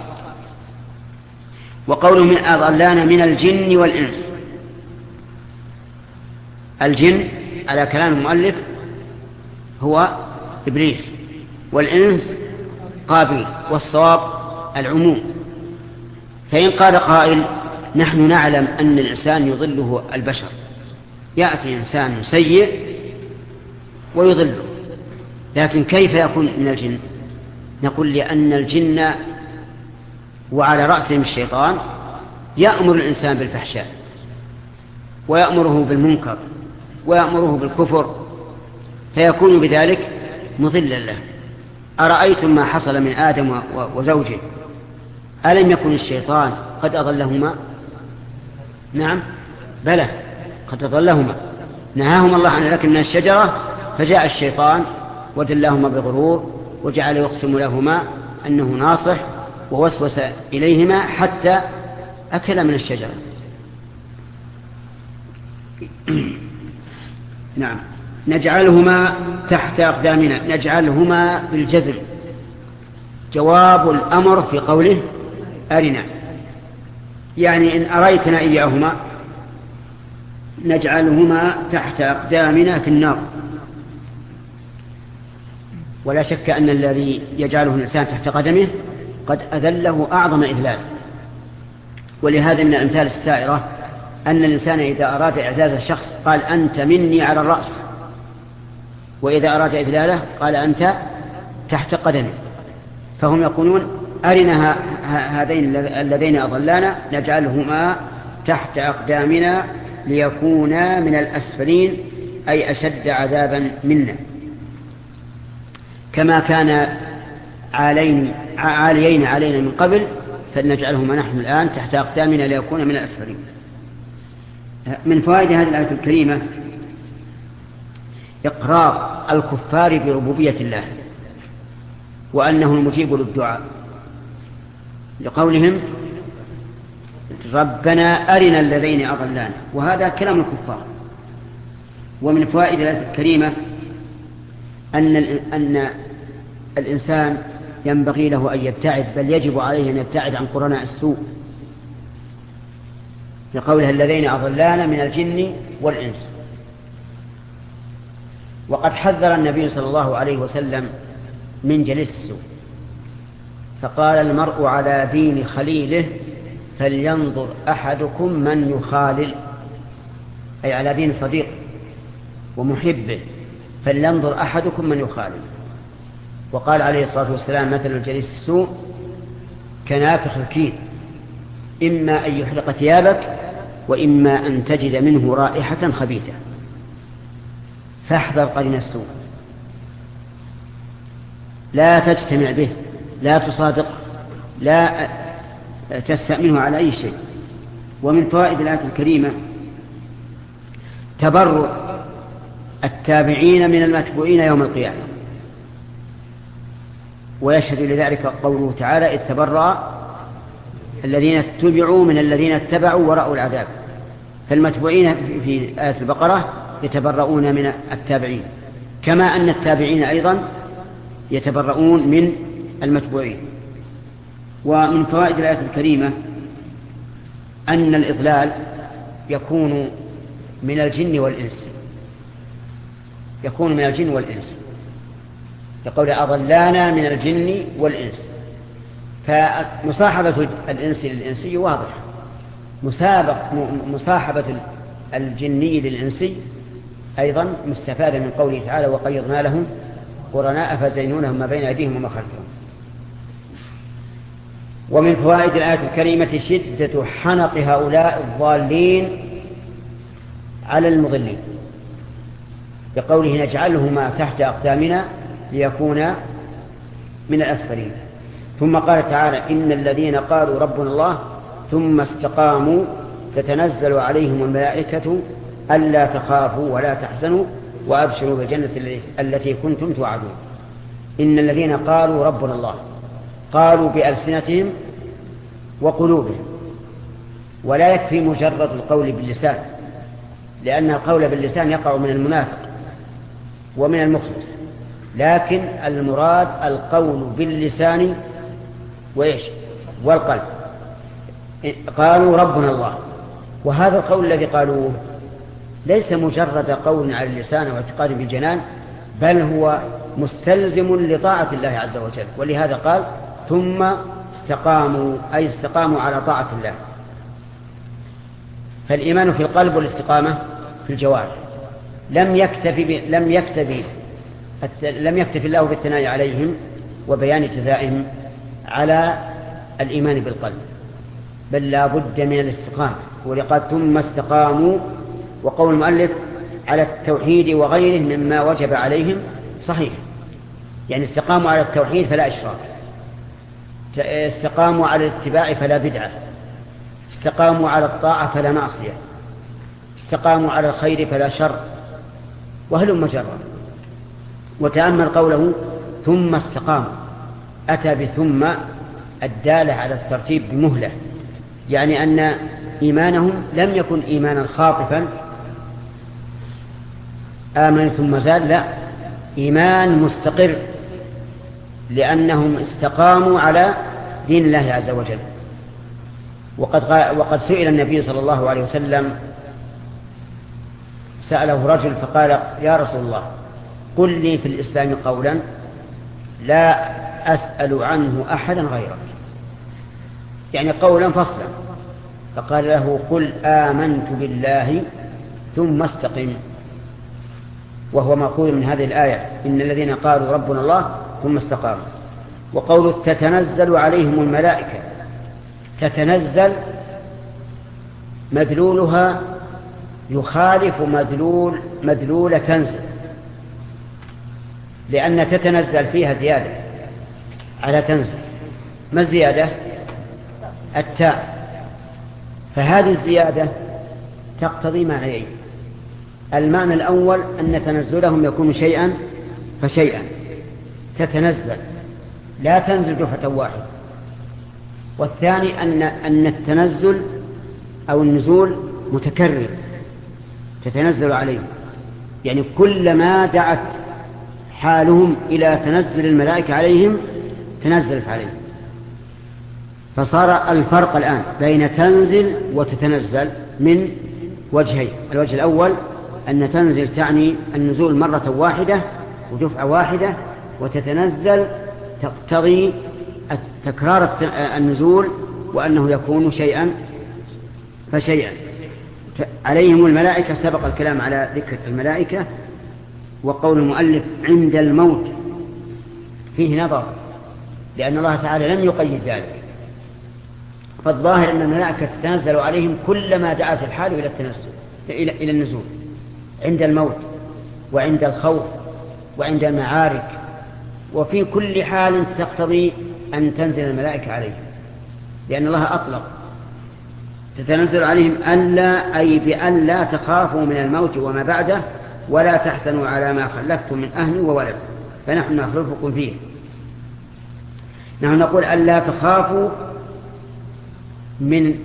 S1: وقوله من أضلانا من الجن والإنس، الجن على كلام المؤلف هو إبليس، والإنس قابيل، والصواب العموم. فإن قال قائل نحن نعلم أن الإنسان يضله البشر، يأتي إنسان سيء ويضله. لكن كيف يكون من الجن؟ نقول لأن الجن وعلى رأسهم الشيطان يأمر الإنسان بالفحشاء ويأمره بالمنكر ويأمره بالكفر، فيكون بذلك مضلا له. أرأيتم ما حصل من آدم وزوجه، ألم يكن الشيطان قد أضلهما؟ نعم بلى، قد أضلهما، نهاهما الله عن الأكل من الشجرة، فجاء الشيطان ودلهما بغرور وجعل يقسم لهما أنه ناصح ووسوس إليهما حتى أكل من الشجرة. نعم. نجعلهما تحت أقدامنا، نجعلهما بالجزم، جواب الأمر في قوله أرنا، يعني إن أريتنا إياهما نجعلهما تحت أقدامنا في النار. ولا شك أن الذي يجعله الإنسان تحت قدمه قد أذله أعظم إذلال. ولهذا من الأمثال السائرة أن الإنسان إذا أراد إعزاز الشخص قال أنت مني على الرأس، وإذا أراد إذلاله قال أنت تحت قدمه. فهم يقولون أرنا هذين اللذين أضلانا نجعلهما تحت أقدامنا ليكونا من الأسفلين، أي أشد عذابا منا، كما كان عالين عاليين علينا من قبل، فلنجعلهما نحن الآن تحت أقدامنا ليكونا من الأسفلين. من فوائد هذه الآية الكريمة إقرار الكفار بربوبية الله وأنه المجيب للدعاء، لقولهم ربنا أرنا الذين أضلانا، وهذا كلام الكفار. ومن فوائد الآية الكريمة أن أن الإنسان ينبغي له أن يبتعد، بل يجب عليه أن يبتعد عن قرناء السوء، لقولها الذين أضلانا من الجن والإنس. وقد حذر النبي صلى الله عليه وسلم من جليس السوء، فقال المرء على دين خليله فلينظر أحدكم من يخالل، أي على دين صديق ومحبه، فلينظر أحدكم من يخالل. وقال عليه الصلاة والسلام مثل الجليس السوء كنافخ الكير، إما أن يحرق ثيابك وإما أن تجد منه رائحة خبيثة، فاحذر قرين السوء، لا تجتمع به، لا تصادق، لا تستأمنه على أي شيء. ومن فوائد الآية الكريمة تبرؤ التابعين من المتبوعين يوم القيامة، ويشهد لذلك قوله تعالى إذ تبرأ الذين اتبعوا من الذين اتبعوا ورأوا العذاب. فالمتبوعين في آية البقرة يتبرؤون من التابعين، كما أن التابعين أيضا يتبرؤون من المتبوعين. ومن فوائد الآية الكريمة أن الإضلال يكون من الجن والإنس، يكون من الجن والإنس، يقول أضلانا من الجن والإنس. فمصاحبة الإنس للإنسي واضح، مسابق مصاحبة الجني للإنسي أيضا مستفادة من قوله تعالى وقيضنا لهم قرناء فزينونهم ما بين أيديهم وما خلفهم. ومن فوائد الآية الكريمة شدة حنق هؤلاء الضالين على المضلين، بقوله نجعلهما تحت أقدامنا ليكونا من الأسفلين. ثم قال تعالى إن الذين قالوا ربنا الله ثم استقاموا تتنزل عليهم الملائكة ألا تخافوا ولا تحزنوا وأبشروا بالجنة التي كنتم توعدون. إن الذين قالوا ربنا الله، قالوا بألسنتهم وقلوبهم، ولا يكفي مجرد القول باللسان، لأن القول باللسان يقع من المنافق ومن المخلص، لكن المراد القول باللسان وإيش والقلب. قالوا ربنا الله، وهذا القول الذي قالوه ليس مجرد قول على اللسان واعتقاد بالجنان، بل هو مستلزم لطاعة الله عز وجل. ولهذا قال ثم استقاموا، أي استقاموا على طاعة الله. فالإيمان في القلب والاستقامة في الجوارح. لم يكتفي لم يكتفي لم يكتف الله بالثناء عليهم وبيان جزائهم على الإيمان بالقلب، بل لا بد من الاستقامة. ولقد ثم استقاموا، وقول المؤلف على التوحيد وغيره مما وجب عليهم صحيح، يعني استقاموا على التوحيد فلا إشراك، استقاموا على الاتباع فلا بدعة، استقاموا على الطاعة فلا معصية، استقاموا على الخير فلا شر، وهلم جرا. وتأمل قوله ثم استقاموا، أتى بثم الدالة على الترتيب بمهلة، يعني أن إيمانهم لم يكن إيمانا خاطفا آمن ثم زال، لا، إيمان مستقر، لأنهم استقاموا على دين الله عز وجل. وقد, وقد سئل النبي صلى الله عليه وسلم، سأله رجل فقال يا رسول الله قل لي في الإسلام قولا لا أسأل عنه أحدا غيرك، يعني قولا فصلا، فقال له قل آمنت بالله ثم استقم، وهو مأخوذ من هذه الآية إن الذين قالوا ربنا الله ثم استقاموا. وقوله تتنزل عليهم الملائكة، تتنزل مدلولها يخالف مدلول مدلول تنزل، لأن تتنزل فيها زيادة على تنزل. ما الزيادة؟ التاء، فهذه الزيادة تقتضي معنيين. المعنى الأول أن تنزلهم يكون شيئا فشيئا، تتنزل لا تنزل دفعة واحدة. والثاني أن أن التنزل أو النزول متكرر، تتنزل عليهم، يعني كلما دعت حالهم إلى تنزل الملائكة عليهم تنزلت عليهم. فصار الفرق الآن بين تنزل وتتنزل من وجهين. الوجه الأول أن تنزل تعني النزول مرة واحدة ودفعة واحدة، وتتنزل تقتضي تكرار النزول وأنه يكون شيئا فشيئا. عليهم الملائكة سبق الكلام على ذكر الملائكة. وقول المؤلف عند الموت فيه نظر، لأن الله تعالى لم يقيد ذلك، فالظاهر أن الملائكة تتنزل عليهم كلما دعت الحال إلى التنزل إلى إلى النزول، عند الموت وعند الخوف وعند المعارك، وفي كل حال تقتضي أن تنزل الملائكة عليهم، لأن الله أطلق تتنزل عليهم ألا أي بأن لا تخافوا من الموت وما بعده ولا تحزنوا على ما خلفتم من أهل وولد فنحن نخلفكم فيه. نحن نقول ألا تخافوا من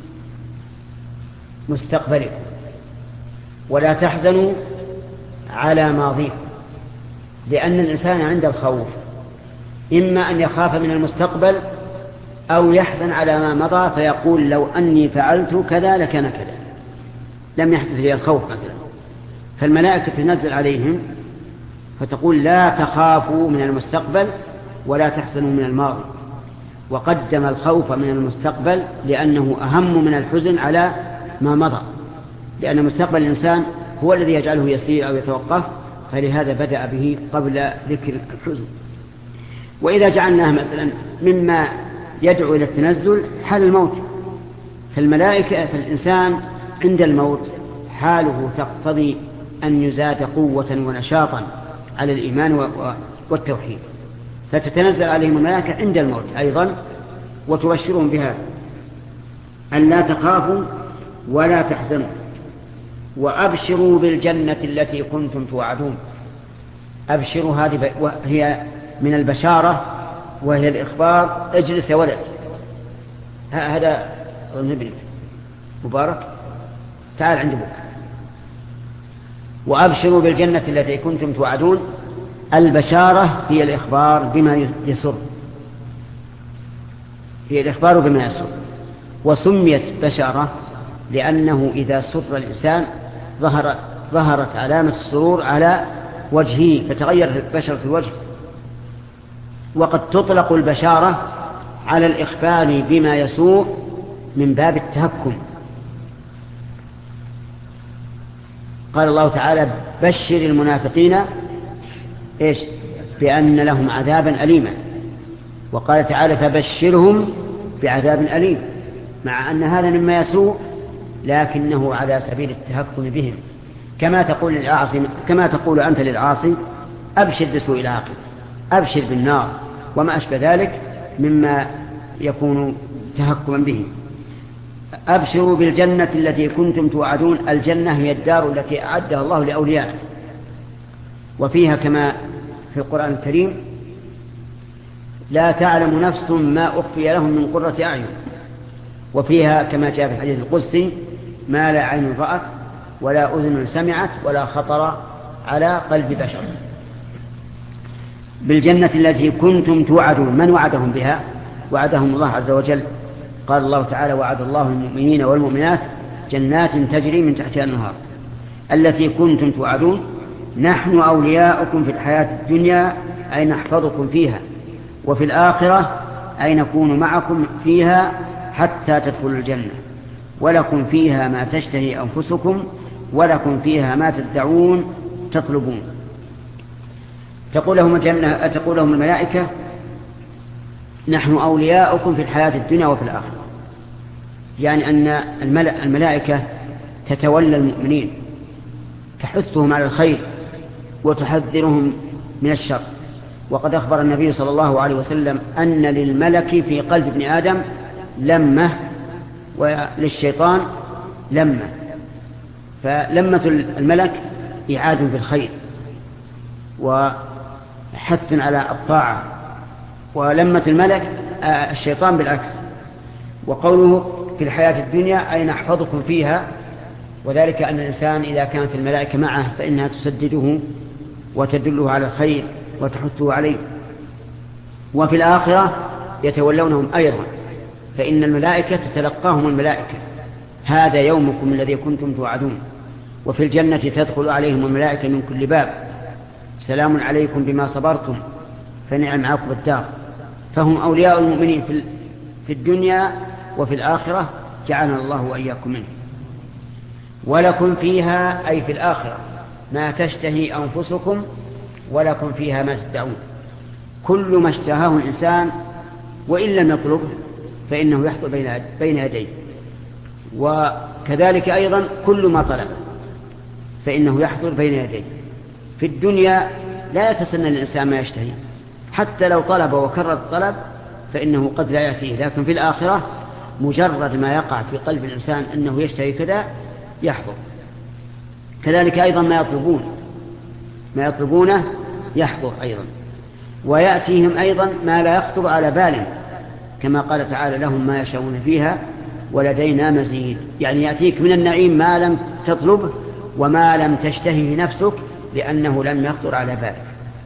S1: مستقبلكم ولا تحزنوا على ماضيكم، لأن الإنسان عند الخوف إما أن يخاف من المستقبل أو يحزن على ما مضى فيقول لو أني فعلت كذا لكان كذا، لم يحدث لي الخوف مثلا. فالملائكة تنزل عليهم فتقول لا تخافوا من المستقبل ولا تحزنوا من الماضي، وقدم الخوف من المستقبل لأنه أهم من الحزن على ما مضى، لأن مستقبل الإنسان هو الذي يجعله يسير أو يتوقف، فلهذا بدأ به قبل ذكر الحزن. وإذا جعلناه مثلا مما يدعو إلى التنزل حال الموت، فالملائكة فالإنسان عند الموت حاله تقتضي أن يزاد قوة ونشاطا على الإيمان والتوحيد، فتتنزل عليهم الملائكة عند الموت أيضا وتبشرهم بها أن لا تخافوا ولا تحزنوا وأبشروا بالجنة التي كنتم توعدون. أبشروا هذه هي من البشارة وهي الإخبار. اجلس يا ولد، هذا ابنك مبارك، تعال عند بك. وأبشروا بالجنة التي كنتم توعدون. البشارة هي الإخبار بما يسر، هي الإخبار بما يسر. وسميت بشارة لأنه إذا سر الإنسان ظهر ظهرت علامة السرور على وجهه فتغير البشرة في الوجه. وقد تطلق البشارة على الإخبار بما يسوء من باب التهكم. قال الله تعالى بشر المنافقين إيش؟ بأن لهم عذابا أليما. وقال تعالى فبشرهم بعذاب أليم، مع أن هذا مما يسوء لكنه على سبيل التهكم بهم، كما تقول للعاصي كما تقول أنت للعاصي أبشر بسوء العاقبة، أبشر بالنار وما أشبه ذلك مما يكون تهكما به. أبشروا بالجنة التي كنتم توعدون. الجنة هي الدار التي أعدها الله لأوليائه، وفيها كما في القرآن الكريم لا تعلم نفس ما أخفي لهم من قرة أعين، وفيها كما جاء في الحديث القدسي ما لا عين رأت ولا أذن سمعت ولا خطر على قلب بشر. بالجنة التي كنتم توعدون. من وعدهم بها؟ وعدهم الله عز وجل. قال الله تعالى وعد الله المؤمنين والمؤمنات جنات تجري من تحتها الأنهار التي كنتم توعدون نحن أولياؤكم في الحياة الدنيا أي نحفظكم فيها، وفي الآخرة أي نكون معكم فيها حتى تدخلوا الجنة، ولكم فيها ما تشتهي أنفسكم ولكم فيها ما تدعون تطلبون. تقول لهم الجنة تقول لهم الملائكة نحن أولياؤكم في الحياة الدنيا وفي الآخرة، يعني أن الملائكة تتولى المؤمنين، تحثهم على الخير وتحذرهم من الشر. وقد أخبر النبي صلى الله عليه وسلم أن للملك في قلب ابن آدم لمة وللشيطان لمة، فلمة الملك إعاد في الخير وحث على الطاعة، ولمة الملك الشيطان بالعكس. وقوله في الحياة الدنيا أي نحفظكم فيها، وذلك أن الإنسان إذا كانت الملائكة معه فإنها تسدده وتدله على الخير وتحثه عليه. وفي الآخرة يتولونهم أيضا، فإن الملائكة تتلقاهم الملائكة هذا يومكم الذي كنتم توعدون. وفي الجنة تدخل عليهم الملائكة من كل باب سلام عليكم بما صبرتم فنعم عقب الدار. فهم أولياء المؤمنين في الدنيا وفي الآخرة، جعلنا الله وإياكم منه. ولكم فيها أي في الآخرة ما تشتهي أنفسكم ولكم فيها ما تدعون. كل ما اشتهاه الإنسان وإن لم يطلبه فإنه يحصل بين يديه، وكذلك أيضا كل ما طلب فإنه يحصل بين يديه. في الدنيا لا يتسنى الإنسان ما يشتهي، حتى لو طلب وكرر الطلب فإنه قد لا يأتيه، لكن في الآخرة مجرد ما يقع في قلب الإنسان أنه يشتهي كذا يحضر. كذلك أيضا ما يطلبون ما يطلبونه يحضر أيضا، ويأتيهم أيضا ما لا يخطر على بالهم، كما قال تعالى لهم ما يشاءون فيها ولدينا مزيد. يعني يأتيك من النعيم ما لم تطلبه وما لم تشتهي نفسك لأنه لم يخطر على بالك.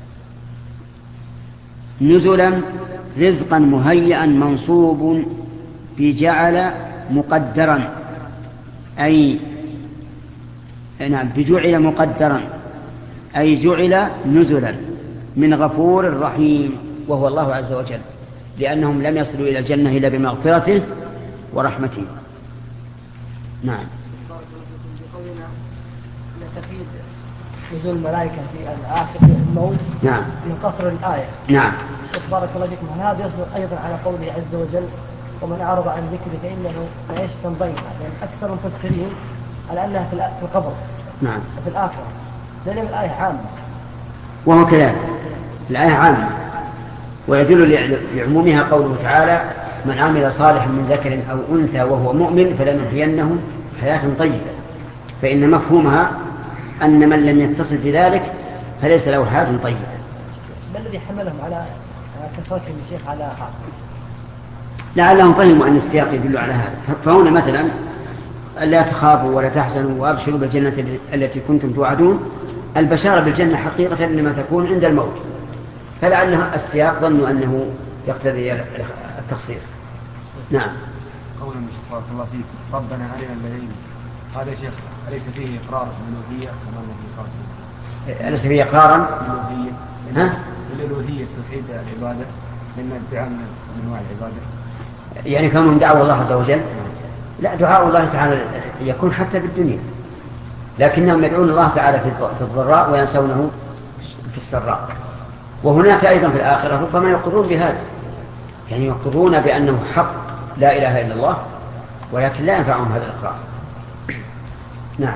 S1: نزلا رزقا مهيئا منصوب بجعل مقدرا أي نعم بجعل مقدرا أي جعل نزلا من غفور رحيم وهو الله عز وجل، لأنهم لم يصلوا إلى الجنة إلا بمغفرته ورحمته. نعم.
S2: بقولنا نستفيد نزول الملائكة في الآخر في الموت
S1: نعم
S2: من قصر الآية.
S1: نعم.
S2: بارك الله فيكم. هذا يصدق أيضا على قوله عز وجل ومن أعرض عن ذكري فإنه يعيش ضيقا، يعني أكثر المفسرين على أنها في القبر
S1: نعم
S2: وفي الآخرة، لأن الآية عامة.
S1: وهو كذلك الآية عامة، ويدل لعمومها قوله تعالى من عمل صالحا من ذكر أو أنثى وهو مؤمن فلنحيينه حياة طيبة، فإن مفهومها أن من لم يتصل بذلك فليس له حياة طيبة.
S2: ما الذي حملهم على كثرتهم الشيخ على هذا؟
S1: لعلهم فهموا أن السياق يدل على هذا. فهنا مثلا لا تخافوا ولا تحزنوا وأبشروا بالجنة التي كنتم توعدون. البشارة بالجنة حقيقة إنما تكون عند الموت، فلعله السياق ظنوا أنه يقتضي التخصيص. نعم.
S3: قولا بارك الله فيك ربنا أرنا الذين، هذا شيخ أليس فيه إقرار بالألوهية كما الذي قال؟
S1: أليس فيه إقرارا
S3: بالألوهية؟
S1: ها؟
S3: بالألوهية توحيد العبادة، لأن الدعاء من أنواع العبادة.
S1: يعني كونهم دعوا الله عز وجل؟ لا، دعاء الله تعالى يكون حتى بالدنيا، لكنهم يدعون الله تعالى في الضراء وينسونه في السراء. وهناك أيضا في الآخرة ربما يقرون بهذا، يعني يقرون بأنه حق لا إله إلا الله، ولكن لا ينفعهم هذا الإقرار. نعم.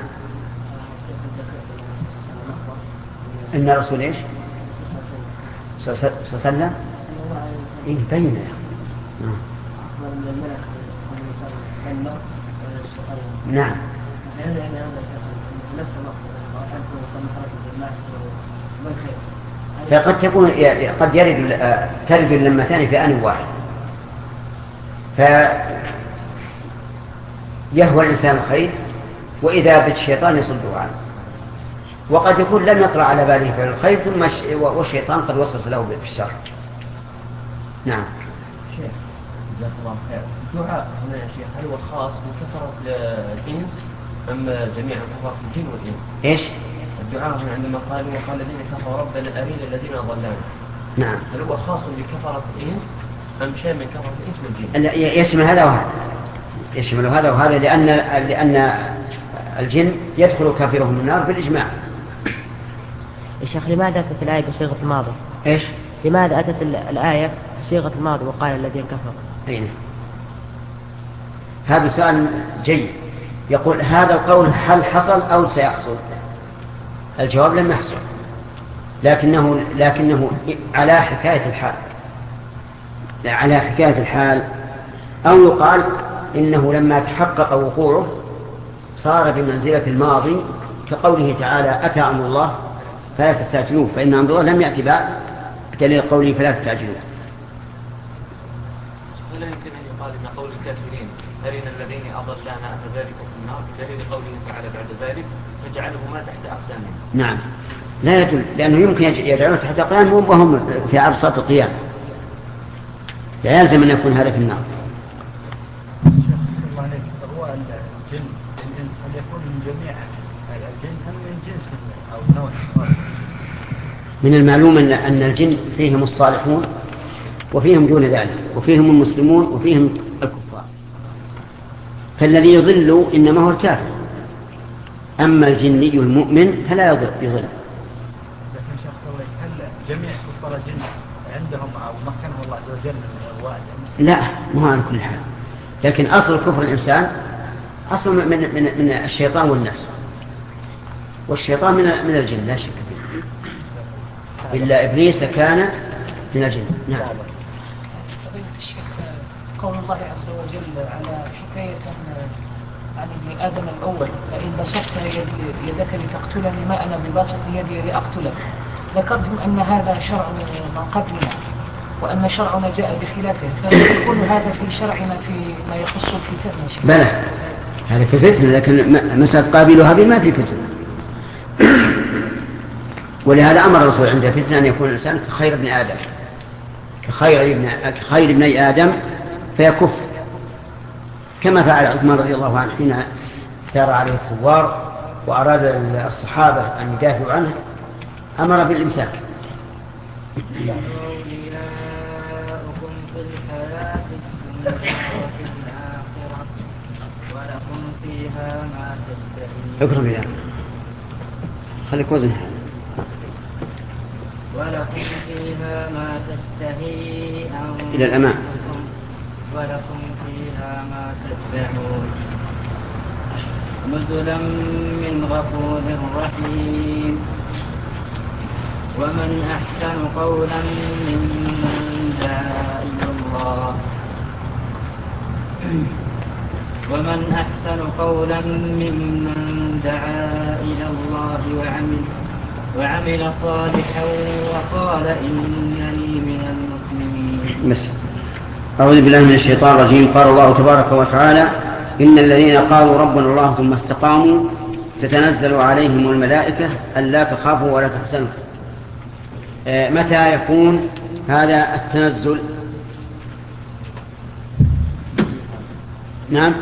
S1: إن رسول إيش صلى الله عليه وسلم إيه بينه نعم. فقد تكون قد يرد ترد اللمتان في آن واحد، فيهوى الإنسان الخير وإذا بالشيطان يصده عنه، وقد يكون لم يطلع على باله فعل الخير ثم والشيطان قد وسوس له بالشر. نعم.
S4: شيخ جزاك الله خير، الدعاء هنا يا شيخ هل هو خاص بكثرة الإنس أم جميع كفرة الجن والإنس؟
S1: إيش؟
S4: الدعاء هنا عندما قالوا وقال الذين كفروا ربنا أرنا الذين أضلانا.
S1: نعم.
S4: هل هو خاص بكفرة الإنس أم شيء من كفرة الإنس والجن؟
S1: لا، يشمل هذا وهذا، يشمل هذا وهذا، لأن لأن الجن يدخل كافرهم النار بالإجماع.
S2: يا شيخ لماذا أتت الآية بصيغة الماضي؟
S1: إيش؟
S2: لماذا أتت الآية بصيغة الماضي وقال الذين كفروا؟
S1: أين؟ هذا سؤال جيد. يقول هذا القول هل حصل أو سيحصل؟ الجواب لم يحصل، لكنه لكنه على حكاية الحال، على حكاية الحال، أو يقال إنه لما تحقق وقوعه صار بمنزلة الماضي، كقوله تعالى أتى أمر الله فلا تستعجلوه، فإن أمر الله لم يأتي بعد بدليل قوله فلا تستعجلوه.
S5: ولا يمكن أن يقال إن قول الكافرين أرنا الذين أضلانا أفذلك في النار بدليل قوله تعالى بعد ذلك فجعلهما تحت أقدامهم.
S1: نعم، لا يدل، لأنه يمكن يجعلون تحت أقدامهم وهم في عرصات القيام، لا يلزم أن يكون هذا في النار.
S3: هو الجن الإنس هل يكون من جميع الجن أم من جنس أو نوع؟
S1: من المعلوم أن الجن فيهم الصالحون وفيهم دون ذلك، وفيهم المسلمون وفيهم الكفار، فالذي يضل إنما هو الكافر، أما الجني المؤمن فلا يضل. يضل.
S3: لكن شيخ الله هل جميع كفار الجن عندهم أو مكنهم الله عز وجل من الوعد؟
S1: لا، ما هو على كل حال، لكن أصل كفر الإنسان أصل من, من, من الشيطان والنفس، والشيطان من, من الجن لا شك فيه، إلا إبليس كان من الجن. نعم.
S6: قول الله عز وجل على حكاية عن ابن آدم الأول فإن بسطت يدك لتقتلني ما أنا بباسط يدي لأقتلك، ذكرتم أن هذا شرع من قبلنا وأن شرعنا جاء بخلافه، فيكون هذا في شرعنا فيما يخص الفتنة.
S1: بلى هذا في فتنة، لكن مسألة قابل هابيل ما في فتنة، ولهذا أمر الرسول عند فتنة أن يكون الإنسان كخير ابن آدم، كخير ابن كخير ابني آدم فيكف، كما فعل عثمان رضي الله عنه حين ثار عليه الثوار وأراد الصحابة أن يدافعوا عنه، أمر بالإمساك.
S7: أولياؤكم في الحياة الدنيا وفي الآخرة ولكم فيها ما تشتهي.
S1: اقرب يا خليك وزن.
S7: ولكم فيها ما تشتهي أنفسكم
S1: إلى الأمام.
S7: ولكم فيها ما تدعون نزلا من غفور رحيم. ومن أحسن قولا ممن دعا إلى الله ومن أحسن قولا ممن دعا إلى الله وعمل وعمل صالحا وقال إنني من المسلمين.
S1: بس. أعوذ بالله من الشيطان الرجيم. قال الله تبارك وتعالى إن الذين قالوا ربنا الله ثم استقاموا تتنزل عليهم الملائكة ألا تخافوا ولا تحزنوا. آه متى يكون هذا التنزل؟ نعم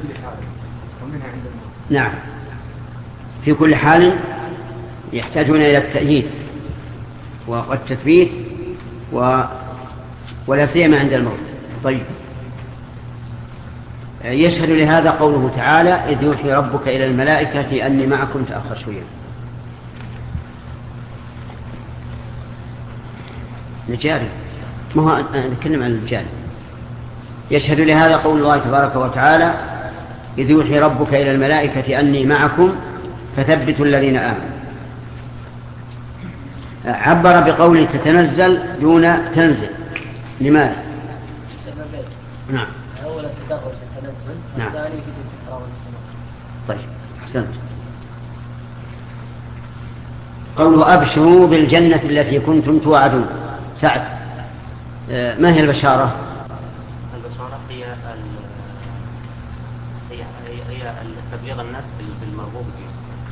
S1: نعم في كل حال يحتاجون إلى التأييد والتثبيت و... ولا سيما عند الموت. طيب، يشهد لهذا قوله تعالى إذ يوحي ربك إلى الملائكة أني معكم. تأخر شوية. الجاري، ما هو نتكلم عن الجاري. يشهد لهذا قول الله تبارك وتعالى: إذ يوحي ربك إلى الملائكة أني معكم فثبتوا الذين آمنوا. عبر بقوله تتنزل دون تنزل، لماذا؟
S2: سببين.
S1: نعم.
S2: أولا التدرج التنزل،
S1: نعم.
S2: والثاني في الاستقرار والاستمرار.
S1: طيب أحسنت. قوله أبشروا بالجنة التي كنتم توعدون. سعد، ما هي البشارة؟
S5: البشارة هي هي هي تبليغ الناس بالمرغوب فيه،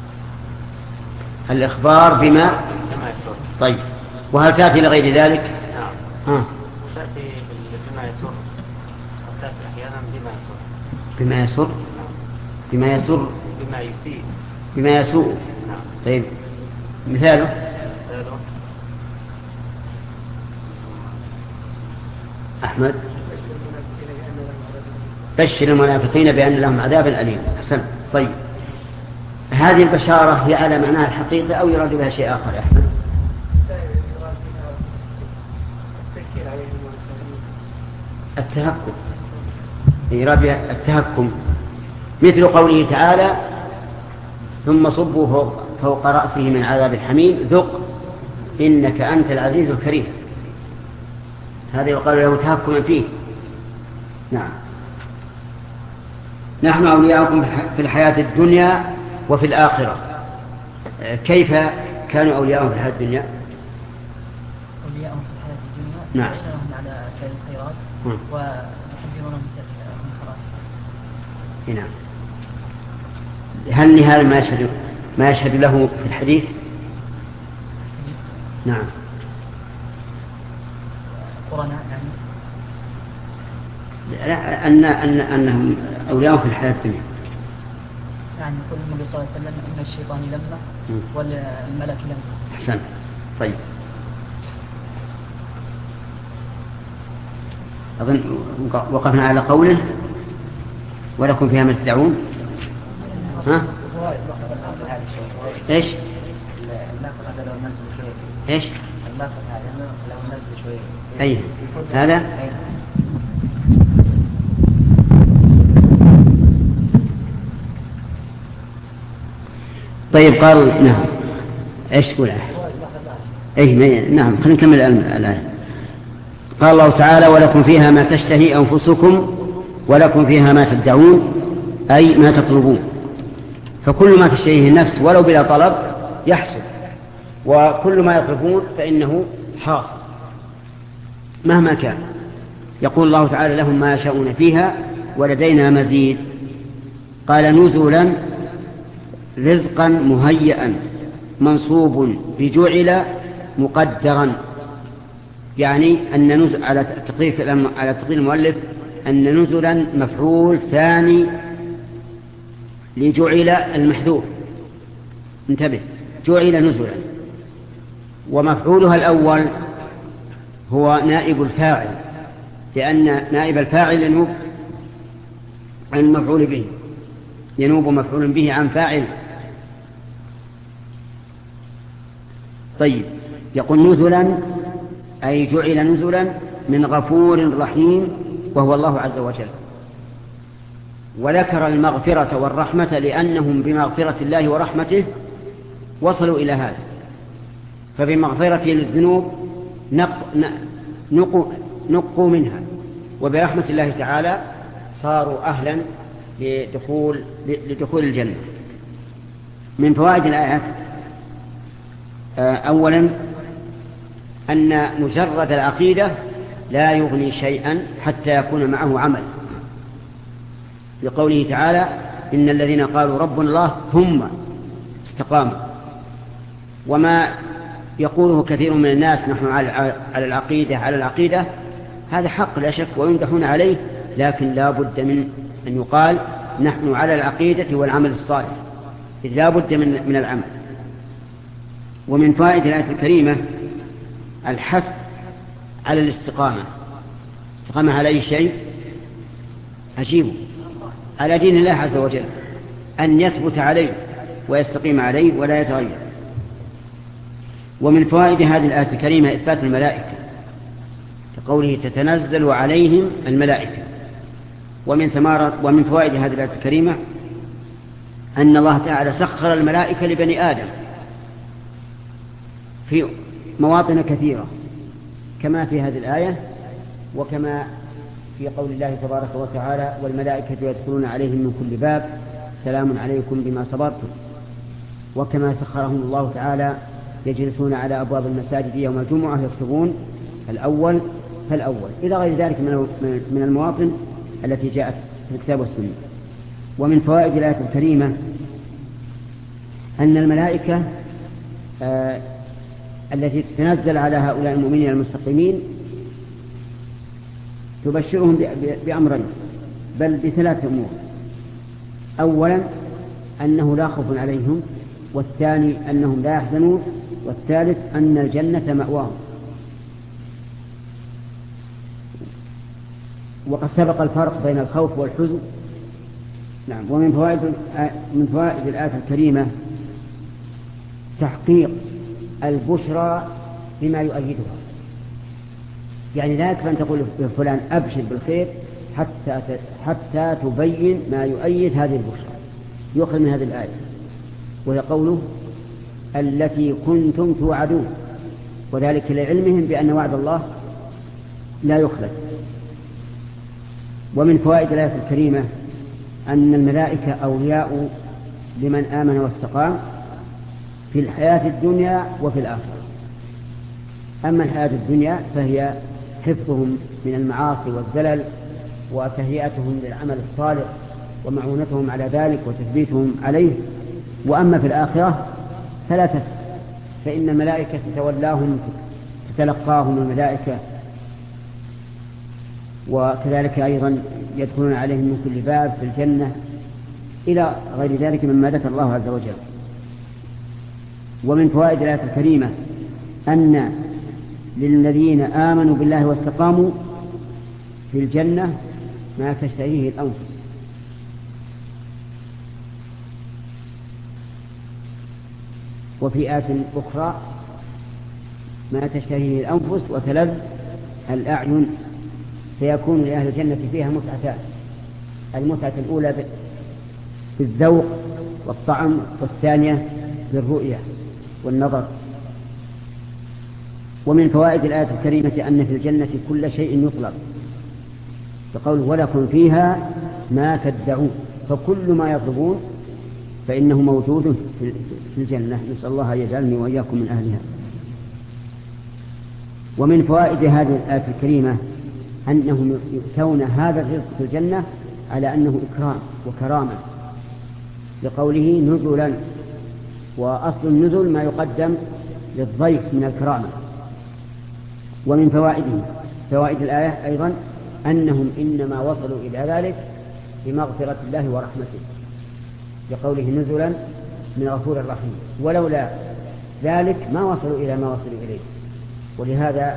S1: الإخبار بما
S5: بما يسر.
S1: طيب، وهل تأتي لغير ذلك؟
S5: نعم.
S1: ها.
S5: تأتي بما يسر، وتأتي أحيانا بما يسر.
S1: بما يسر؟ بما يسر؟
S5: بما يسيء.
S1: بما يسوء.
S5: نعم.
S1: طيب، مثاله؟
S5: مثاله
S1: أحمد. بشر المنافقين بأن لهم عذاب أليم. أحسن. طيب، هذه البشارة هي على معناها الحقيقي أو يراد بها شيء آخر يا أحمد؟ التهكم، يراد بها التهكم، مثل قوله تعالى: ثم صبوا فوق, فوق رأسه من عذاب الحميم ذق إنك أنت العزيز الكريم. هذا يقال له تهكما فيه. نعم. نحن أولياؤكم في الحياة الدنيا وفي الآخرة. كيف كانوا أولياؤهم في الحياة الدنيا؟
S2: أولياؤهم في الحياة الدنيا
S1: نعم.
S2: يعينهم على فعل الخيرات ويحذرونهم من الخرائط.
S1: نعم. هل لهذا ما يشهد ما يشهد له في الحديث؟ نعم.
S2: قرناء يعني
S1: لا، أن أن أنهم أولياء في الحياة الدنيا.
S2: يعني يقول النبي صلى الله عليه وسلم إن الشيطان لمة والملك لمة.
S1: أحسن. طيب، أظن وقفنا على قوله ولكم فيها ما تدعون. ها؟ إيش؟ إيش؟ أي هذا؟ طيب، قال نعم. إيش تقول؟ أي نعم. خلينا نكمل الآية. قال الله تعالى: ولكم فيها ما تشتهي أنفسكم ولكم فيها ما تدعون، أي ما تطلبون. فكل ما تشتهيه النفس ولو بلا طلب يحصل، وكل ما يطلبون فإنه حاصل مهما كان. يقول الله تعالى: لهم ما يشاءون فيها ولدينا مزيد. قال: نزلا رزقا مهيئا منصوب بجعل مقدرا، يعني أن نزل على تقدير على تقدير المؤلف أن نزلا مفعول ثاني لجعل المحذوف. انتبه، جعل نزلا، ومفعولها الأول هو نائب الفاعل، لأن نائب الفاعل ينوب عن المفعول به، ينوب مفعول به عن فاعل. طيب، يقول نزلا أي جعل نزلا من غفور رحيم وهو الله عز وجل. وذكر المغفرة والرحمة لأنهم بمغفرة الله ورحمته وصلوا إلى هذا. فبمغفرة للذنوب نقوا نقوا منها، وبرحمة الله تعالى صاروا أهلا لدخول لدخول الجنة. من فوائد الآيات: أولا أن مجرد العقيدة لا يغني شيئا حتى يكون معه عمل، لقوله تعالى: إن الذين قالوا ربنا الله ثم استقاموا. وما يقوله كثير من الناس: نحن على العقيدة على العقيدة، هذا حق لا شك ويمدحون عليه، لكن لا بد من أن يقال نحن على العقيدة والعمل الصالح، إذ لا بد من, من العمل. ومن فائدة الآية الكريمة الحث على الاستقامة. استقامة على أي شيء؟ أجيبه، على دين الله عز وجل، أن يثبت عليه ويستقيم عليه ولا يتغير. ومن فوائد هذه الآية الكريمة إثبات الملائكة كقوله تتنزل عليهم الملائكة. ومن ثمرات ومن فوائد هذه الآية الكريمة أن الله تعالى سخر الملائكة لبني آدم في مواطن كثيرة كما في هذه الآية، وكما في قول الله تبارك وتعالى والملائكة يدخلون عليهم من كل باب سلام عليكم بما صبرتم، وكما سخرهم الله تعالى يجلسون على أبواب المساجد يوم الجمعة يكتبون الأول فالأول إلى غير ذلك من المواطن التي جاءت في الكتاب والسنة. ومن فوائد الآية الكريمة أن الملائكة آه التي تتنزل على هؤلاء المؤمنين المستقيمين تبشرهم بأمرين بل بثلاث أمور: أولا أنه لا خوف عليهم، والثاني أنهم لا يحزنون، والثالث أن الجنة مأواهم. وقد سبق الفرق بين الخوف والحزن. نعم. ومن فوائد من فوائد الآية الكريمة تحقيق البشرى بما يؤيدها، يعني لا يكفي أن تقول لفلان أبشر بالخير حتى حتى تبين ما يؤيد هذه البشرى. يؤخذ من هذه الآية وهي قوله التي كنتم توعدون، وذلك لعلمهم بأن وعد الله لا يخلف. ومن فوائد الآية الكريمة أن الملائكة أولياء لمن آمن واستقام في الحياة الدنيا وفي الآخرة. أما الحياة الدنيا فهي حفظهم من المعاصي والزلل وتهيئتهم للعمل الصالح ومعونتهم على ذلك وتثبيتهم عليه. وأما في الآخرة فلا تسأل، فإن الملائكة تتولاهم تتلقاهم الملائكة، وكذلك أيضا يدخلون عليهم من كل باب في الجنة إلى غير ذلك مما ذكر الله عز وجل. ومن فوائد الآية الكريمة أن للذين آمنوا بالله واستقاموا في الجنة ما تشتهيه الأنفس. وفي آية أخرى ما تشتهيه الأنفس وتلذ الأعين، فيكون لأهل الجنة فيها متعتان: المتعة الأولى بالذوق والطعم، والثانية بالرؤية والنظر. ومن فوائد الآية الكريمة أن في الجنة كل شيء يطلب، فقول ولكم فيها ما تدعون، فكل ما يطلبون فإنه موجود في الجنة. نسأل الله أن يجعلني وإياكم من أهلها. ومن فوائد هذه الآية الكريمة أنهم يؤتون هذا الرزق في الجنة على أنه إكرام وكرامة، لقوله نزلا، وأصل النزل ما يقدم للضيف من الكرامة. ومن فوائده فوائد الآية أيضا أنهم إنما وصلوا إلى ذلك بمغفرة الله ورحمته، لقوله نزلا من غفور رحيم، ولولا ذلك ما وصلوا إلى ما وصلوا إليه. ولهذا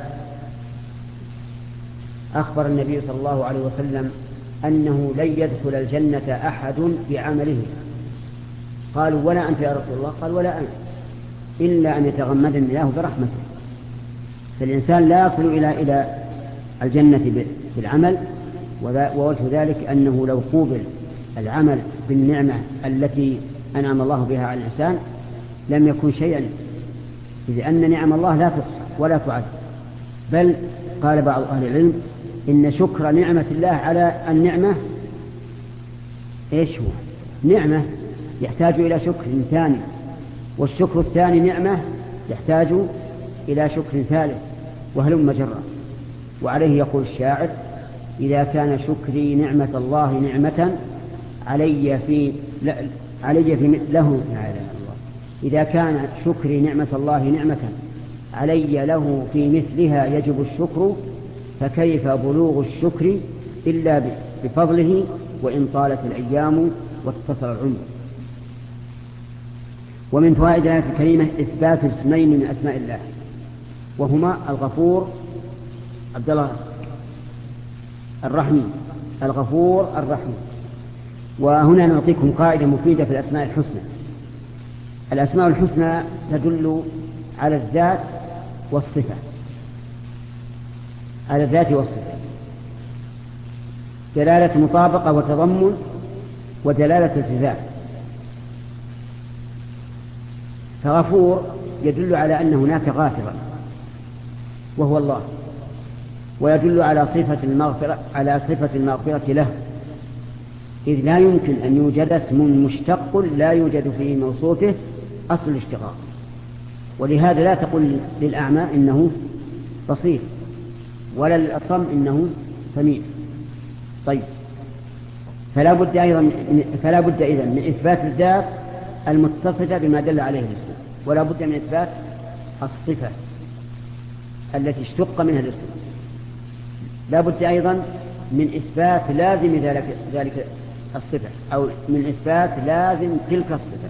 S1: أخبر النبي صلى الله عليه وسلم أنه لن يدخل الجنة أحد بعمله. قالوا ولا أنت يا رسول الله؟ قال ولا أنت، إلا أن يتغمدني الله برحمته. فالإنسان لا يصل إلى إلى الجنة بالعمل، ووجه ذلك أنه لو قوبل العمل بالنعمة التي أنعم الله بها على الإنسان لم يكن شيئا، إذ أن نعم الله لا تحصى ولا تعد. بل قال بعض أهل العلم إن شكر نعمة الله على النعمة إيش هو؟ نعمة يحتاج إلى شكر ثاني، والشكر الثاني نعمة يحتاج إلى شكر ثالث، وهلم جرا. وعليه يقول الشاعر إذا كان شكري نعمة الله نعمة علي في علي في له لا إله إلا الله إذا كان شكري نعمة الله نعمة علي له في مثلها يجب الشكر، فكيف بلوغ الشكر إلا بفضله وإن طالت الأيام واتصل العمر. ومن فوائد الآية الكريمة إثبات اسمين من أسماء الله، وهما الغفور عبد الله الرحيم، الغفور الرحيم. وهنا نعطيكم قاعدة مفيدة في الأسماء الحسنى. الأسماء الحسنى تدل على الذات والصفة، على الذات والصفة، دلالة مطابقة وتضمن ودلالة التزام. فغفور يدل على أن هناك غافرا وهو الله، ويدل على صفة المغفرة على صفة المغفرة له، إذ لا يمكن أن يوجد اسم مشتق لا يوجد في موصوفه أصل الاشتقاق. ولهذا لا تقل للأعمى إنه بصير، ولا للأصم إنه سميع. طيب، فلا بد أيضا فلا بد إذن من إثبات الذات المتصفة بما دل عليه الاسم، ولا بد من إثبات الصفة التي اشتق منها الاسم. لا بد أيضا من إثبات لازم ذلك ذلك الصفة، أو من إثبات لازم تلك الصفة،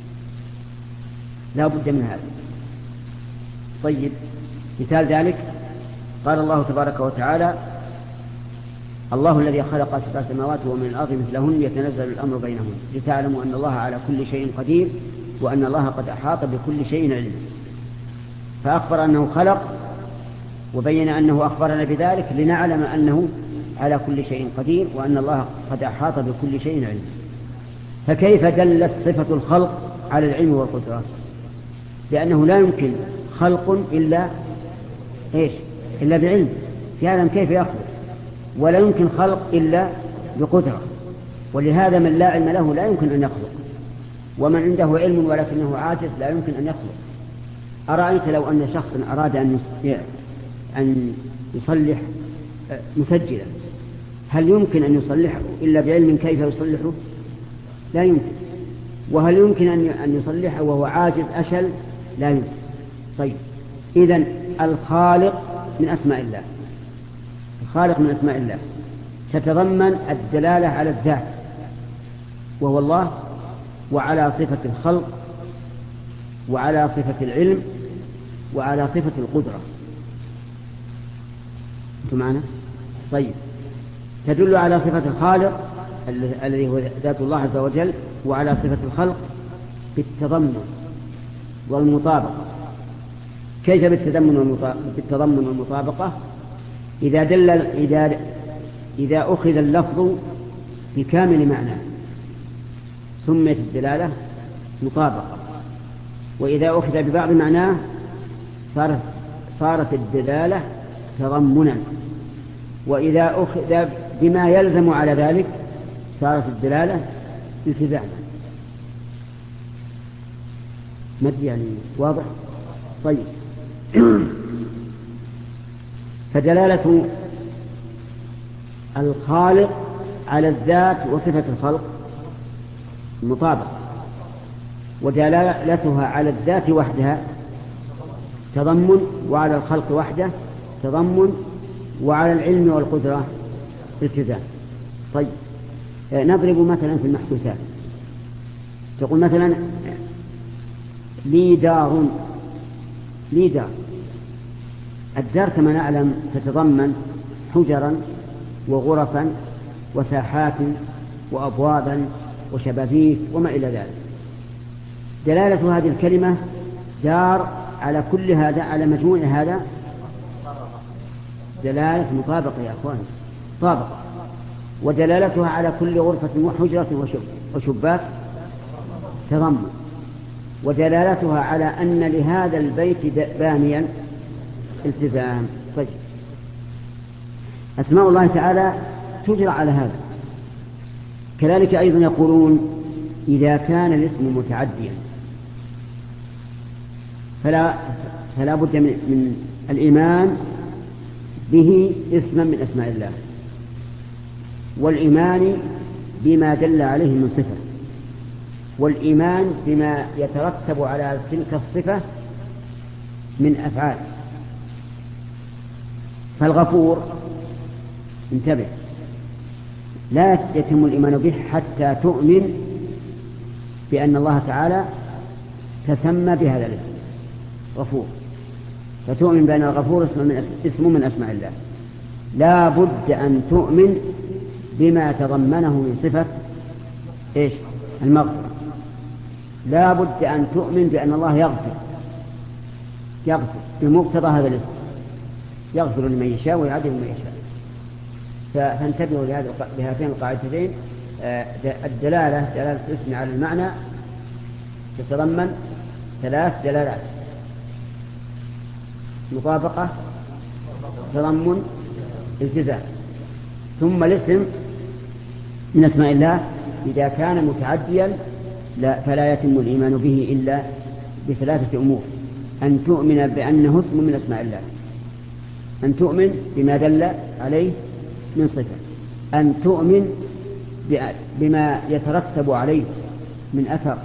S1: لا بد من هذا. طيب، مثال ذلك قال الله تبارك وتعالى: الله الذي خلق سبع سماوات ومن الأرض مثلهن يتنزل الأمر بينهن لتعلموا أن الله على كل شيء قدير وأن الله قد أحاط بكل شيء علما. فأخبر أنه خلق، وبين أنه أخبرنا بذلك لنعلم أنه على كل شيء قدير وأن الله قد أحاط بكل شيء علما. فكيف دلت صفة الخلق على العلم والقدرة؟ لأنه لا يمكن خلق إلا إيش؟ إلا بعلم، يعلم كيف يخلق، ولا يمكن خلق إلا بقدرة. ولهذا من لا علم له لا يمكن أن يخلق، ومن عنده علم ولكنه عاجز لا يمكن أن يخلق. أرأيت لو أن شخصا أراد أن أن يصلح مسجلا، هل يمكن أن يصلحه إلا بعلم كيف يصلحه؟ لا يمكن. وهل يمكن أن يصلحه وهو عاجز أشل؟ لا يمكن. طيب، إذن الخالق من أسماء الله، الخالق من أسماء الله تتضمن الدلالة على الذات وهو الله، وعلى صفة الخلق، وعلى صفة العلم، وعلى صفة القدرة. أنتم معنا؟ طيب، تدل على صفة الخالق الذي هو ذات الله عز وجل، وعلى صفة الخلق بالتضمن والمطابقة. كيف بالتضمن والمطابقة؟ إذا دل إذا إذا أخذ اللفظ بكامل معناه سميت الدلالة مطابقة، وإذا أخذ ببعض معناه صارت صارت الدلالة تضمنا، وإذا أخذ بما يلزم على ذلك صارت الدلالة التزاما. مد يعني واضح؟ طيب، فدلالة الخالق على الذات وصفة الخلق مطابقة، ودلالتها على الذات وحدها تضمن، وعلى الخلق وحده تضمن، وعلى العلم والقدرة التزام. طيب، نضرب مثلا في المحسوسات. تقول مثلا لي دار، لي دار. الدار كما نعلم تتضمن حجرا وغرفا وساحات وأبوابا وشبابيك وما إلى ذلك. دلالة هذه الكلمة دار على كل هذا، على مجموع هذا دلالة مطابقة يا أخوان، طابقة. ودلالتها على كل غرفة وحجرة وشباك تضمن. ودلالتها على أن لهذا البيت بانيا التزام. طيب، أسماء الله تعالى تجرى على هذا. كذلك أيضا يقولون إذا كان الاسم متعديا فلا, فلا بد من, من الإيمان به اسما من أسماء الله، والإيمان بما دل عليه من صفة، والإيمان بما يترتب على تلك الصفة من أفعال. فالغفور انتبه، لا يتم الإيمان به حتى تؤمن بأن الله تعالى تسمى بهذا الاسم غفور، فتؤمن بأن الغفور اسم من أسماء الله. لا بد أن تؤمن بما تضمنه من صفة إيش؟ المغفرة. لا بد أن تؤمن بأن الله يغفر يغفر بمقتضى هذا الاسم. يغفر لمن يشاء ويعذب من يشاء. فانتبهوا لهاتين القاعدتين. الدلالة دلالة الاسم على المعنى تتضمن ثلاث دلالات: مطابقة، تضمن، التزام. ثم الاسم من اسماء الله إذا كان متعديا لا فلا يتم الإيمان به إلا بثلاثة أمور: أن تؤمن بأنه اسم من اسماء الله، أن تؤمن بما دل عليه من صفة، أن تؤمن بما يترتب عليه من أثر.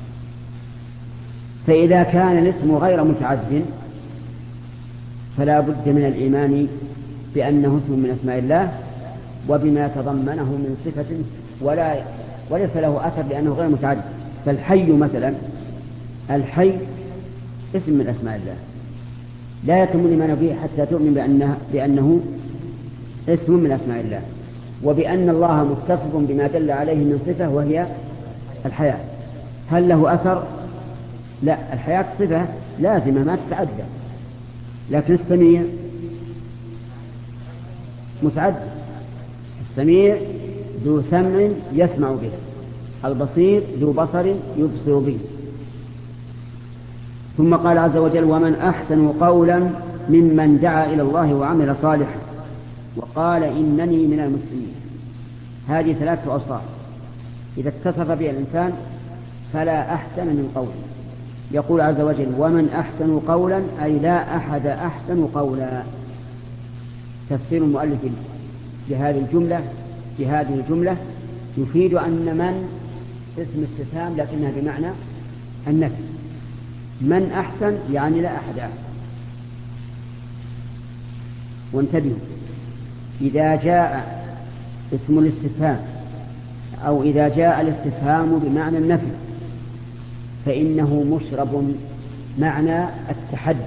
S1: فإذا كان الاسم غير متعد فلا بد من الإيمان بأنه اسم من أسماء الله وبما تضمنه من صفة ولا وليس له أثر لأنه غير متعد. فالحي مثلا، الحي اسم من أسماء الله لا يتم الإيمان به حتى تؤمن بأنه, بأنه اسم من أسماء الله، وبأن الله متصف بما دل عليه من صفة وهي الحياة. هل له أثر؟ لا، الحياة صفة لازمة ما تتعدى، لكن السميع متعدد. السميع ذو سمع يسمع به، البصير ذو بصر يبصر به. ثم قال عز وجل: ومن أحسن قولا ممن دعا إلى الله وعمل صالحا وقال إنني من المسلمين. هذه ثلاثة أوصاف إذا اتصف بها الإنسان فلا أحسن من قوله. يقول عز وجل: ومن أحسن قولا، أي لا أحد أحسن قولا. تفسير المؤلف لهذه الجملة بهذه الجملة يفيد أن من اسم استفهام لكنها بمعنى النفي. من أحسن يعني لا أحد أحسن. وانتبهوا، إذا جاء اسم الاستفهام أو إذا جاء الاستفهام بمعنى النفي فإنه مشرب معنى التحدي.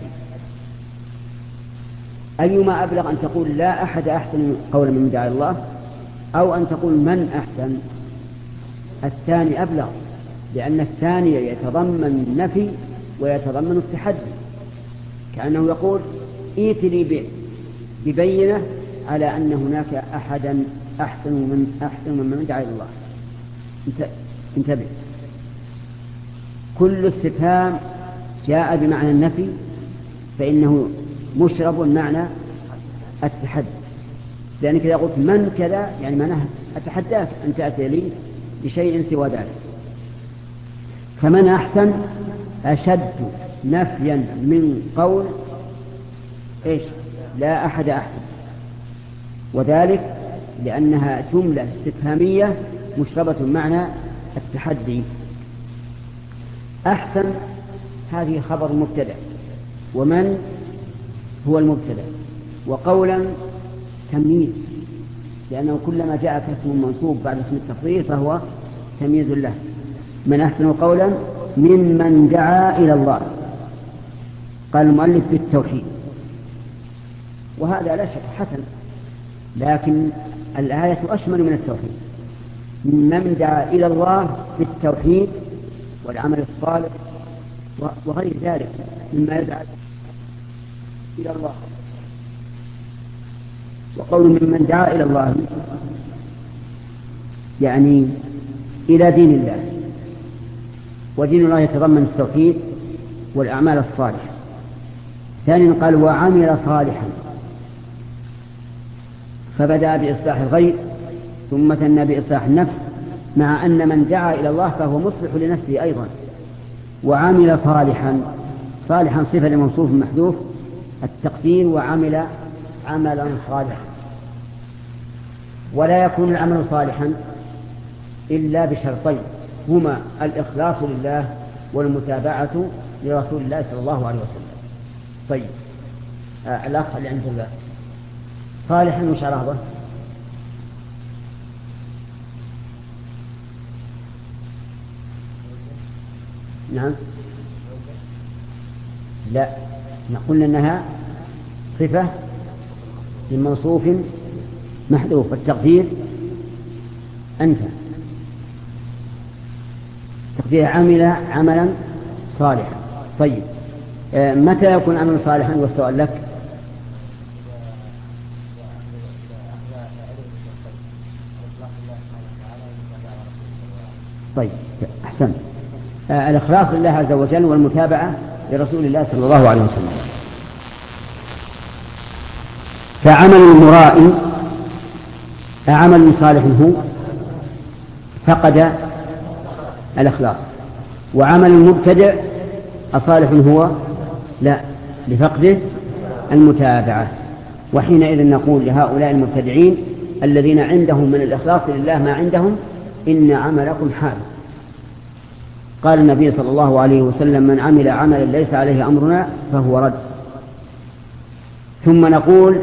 S1: أيما أبلغ أن تقول لا أحد أحسن قولا من دعا الله أو أن تقول من أحسن؟ الثاني أبلغ، لأن الثاني يتضمن النفي ويتضمن التحدي، كأنه يقول: ائت لي ببينة على أن هناك أحدا أحسن من أحسن من دعا الله. انتبه، كل استفهام جاء بمعنى النفي فإنه مشرب معنى التحدي. لأن كذا قلت من كذا يعني معناه أتحداك أن تأتي لي بشيء سوى ذلك. فمن أحسن أشد نفيا من قول إيش لا أحد أحسن، وذلك لأنها جملة استفهامية مشربة معنى التحدي. أحسن هذه خبر مبتدأ، ومن هو المبتدأ، وقولا تمييز، لأنه كلما جاء كاسم منصوب بعد اسم التفضيل فهو تمييز له. من أحسن قولا ممن دعا إلى الله. قال المؤلف بالتوحيد، وهذا لا شك حسن، لكن الآية أشمل من التوحيد. ممن دعا إلى الله بالتوحيد والعمل الصالح وغير ذلك مما يدعى إلى الله. وقول ممن دعا إلى الله يعني إلى دين الله، ودين الله يتضمن التوحيد والأعمال الصالحة. ثانيا قال وعمل صالحا، فبدأ بإصلاح الغير ثم ثنى بإصلاح النفس، مع أن من دعا إلى الله فهو مصلح لنفسه أيضا. وعمل صالحا، صالحا صفة لموصوف محذوف التقدير، وعمل عملا صالحا. ولا يكون العمل صالحا إلا بشرطين هما الإخلاص لله والمتابعة لرسول الله صلى الله عليه وسلم. طيب آه الأخ اللي عند الله صالحا وش عرضه؟ نعم لا، نقول أنها صفة لموصوف محذوف، التقدير أنت تقدير عمل عملا صالحا. طيب آه متى يكون عملا صالحا؟ والسؤال لك طيب أحسن. آه الإخلاص لله عز وجل والمتابعة لرسول الله صلى الله عليه وسلم. فعمل المرائي عمل صالح هو فقد الإخلاص، وعمل المبتدع أصالح هو لا لفقده المتابعة. وحينئذ نقول لهؤلاء المبتدعين الذين عندهم من الإخلاص لله ما عندهم إن عملكم حال. قال النبي صلى الله عليه وسلم من عمل عملا ليس عليه أمرنا فهو رد. ثم نقول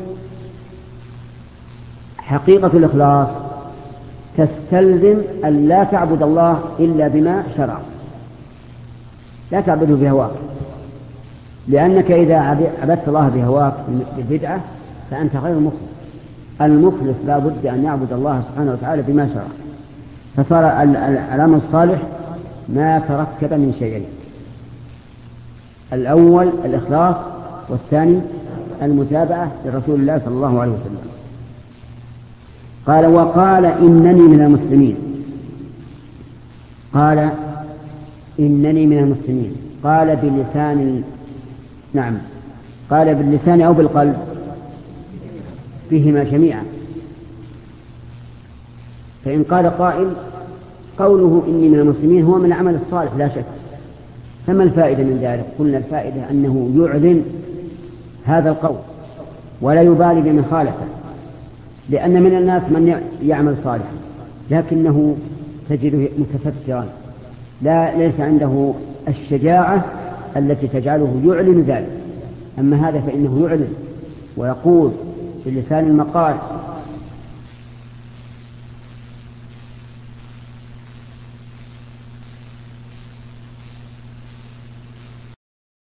S1: حقيقة الإخلاص تستلزم أن لا تعبد الله إلا بما شرع، لا تعبده بهواك، لأنك إذا عبدت الله بهواك بالبدعة فأنت غير مخلص. المخلص لا بد أن يعبد الله سبحانه وتعالى بما شرع. فصار العمل الصالح ما تركب من شيئين: الأول الإخلاص، والثاني المتابعة لرسول الله صلى الله عليه وسلم. قال وقال إنني من المسلمين. قال إنني من المسلمين، قال بلسان، نعم قال باللسان أو بالقلب، فيهما جميعا. فإن قال قائل قوله إني من المسلمين هو من العمل الصالح لا شك، فما الفائدة من ذلك؟ قلنا الفائدة أنه يعلن هذا القول ولا يبالي بمن خالفه، لأن من الناس من يعمل صالحا لكنه تجده متسترا، لا ليس عنده الشجاعة التي تجعله يعلن ذلك. أما هذا فإنه يعلن ويقول بلسان المقال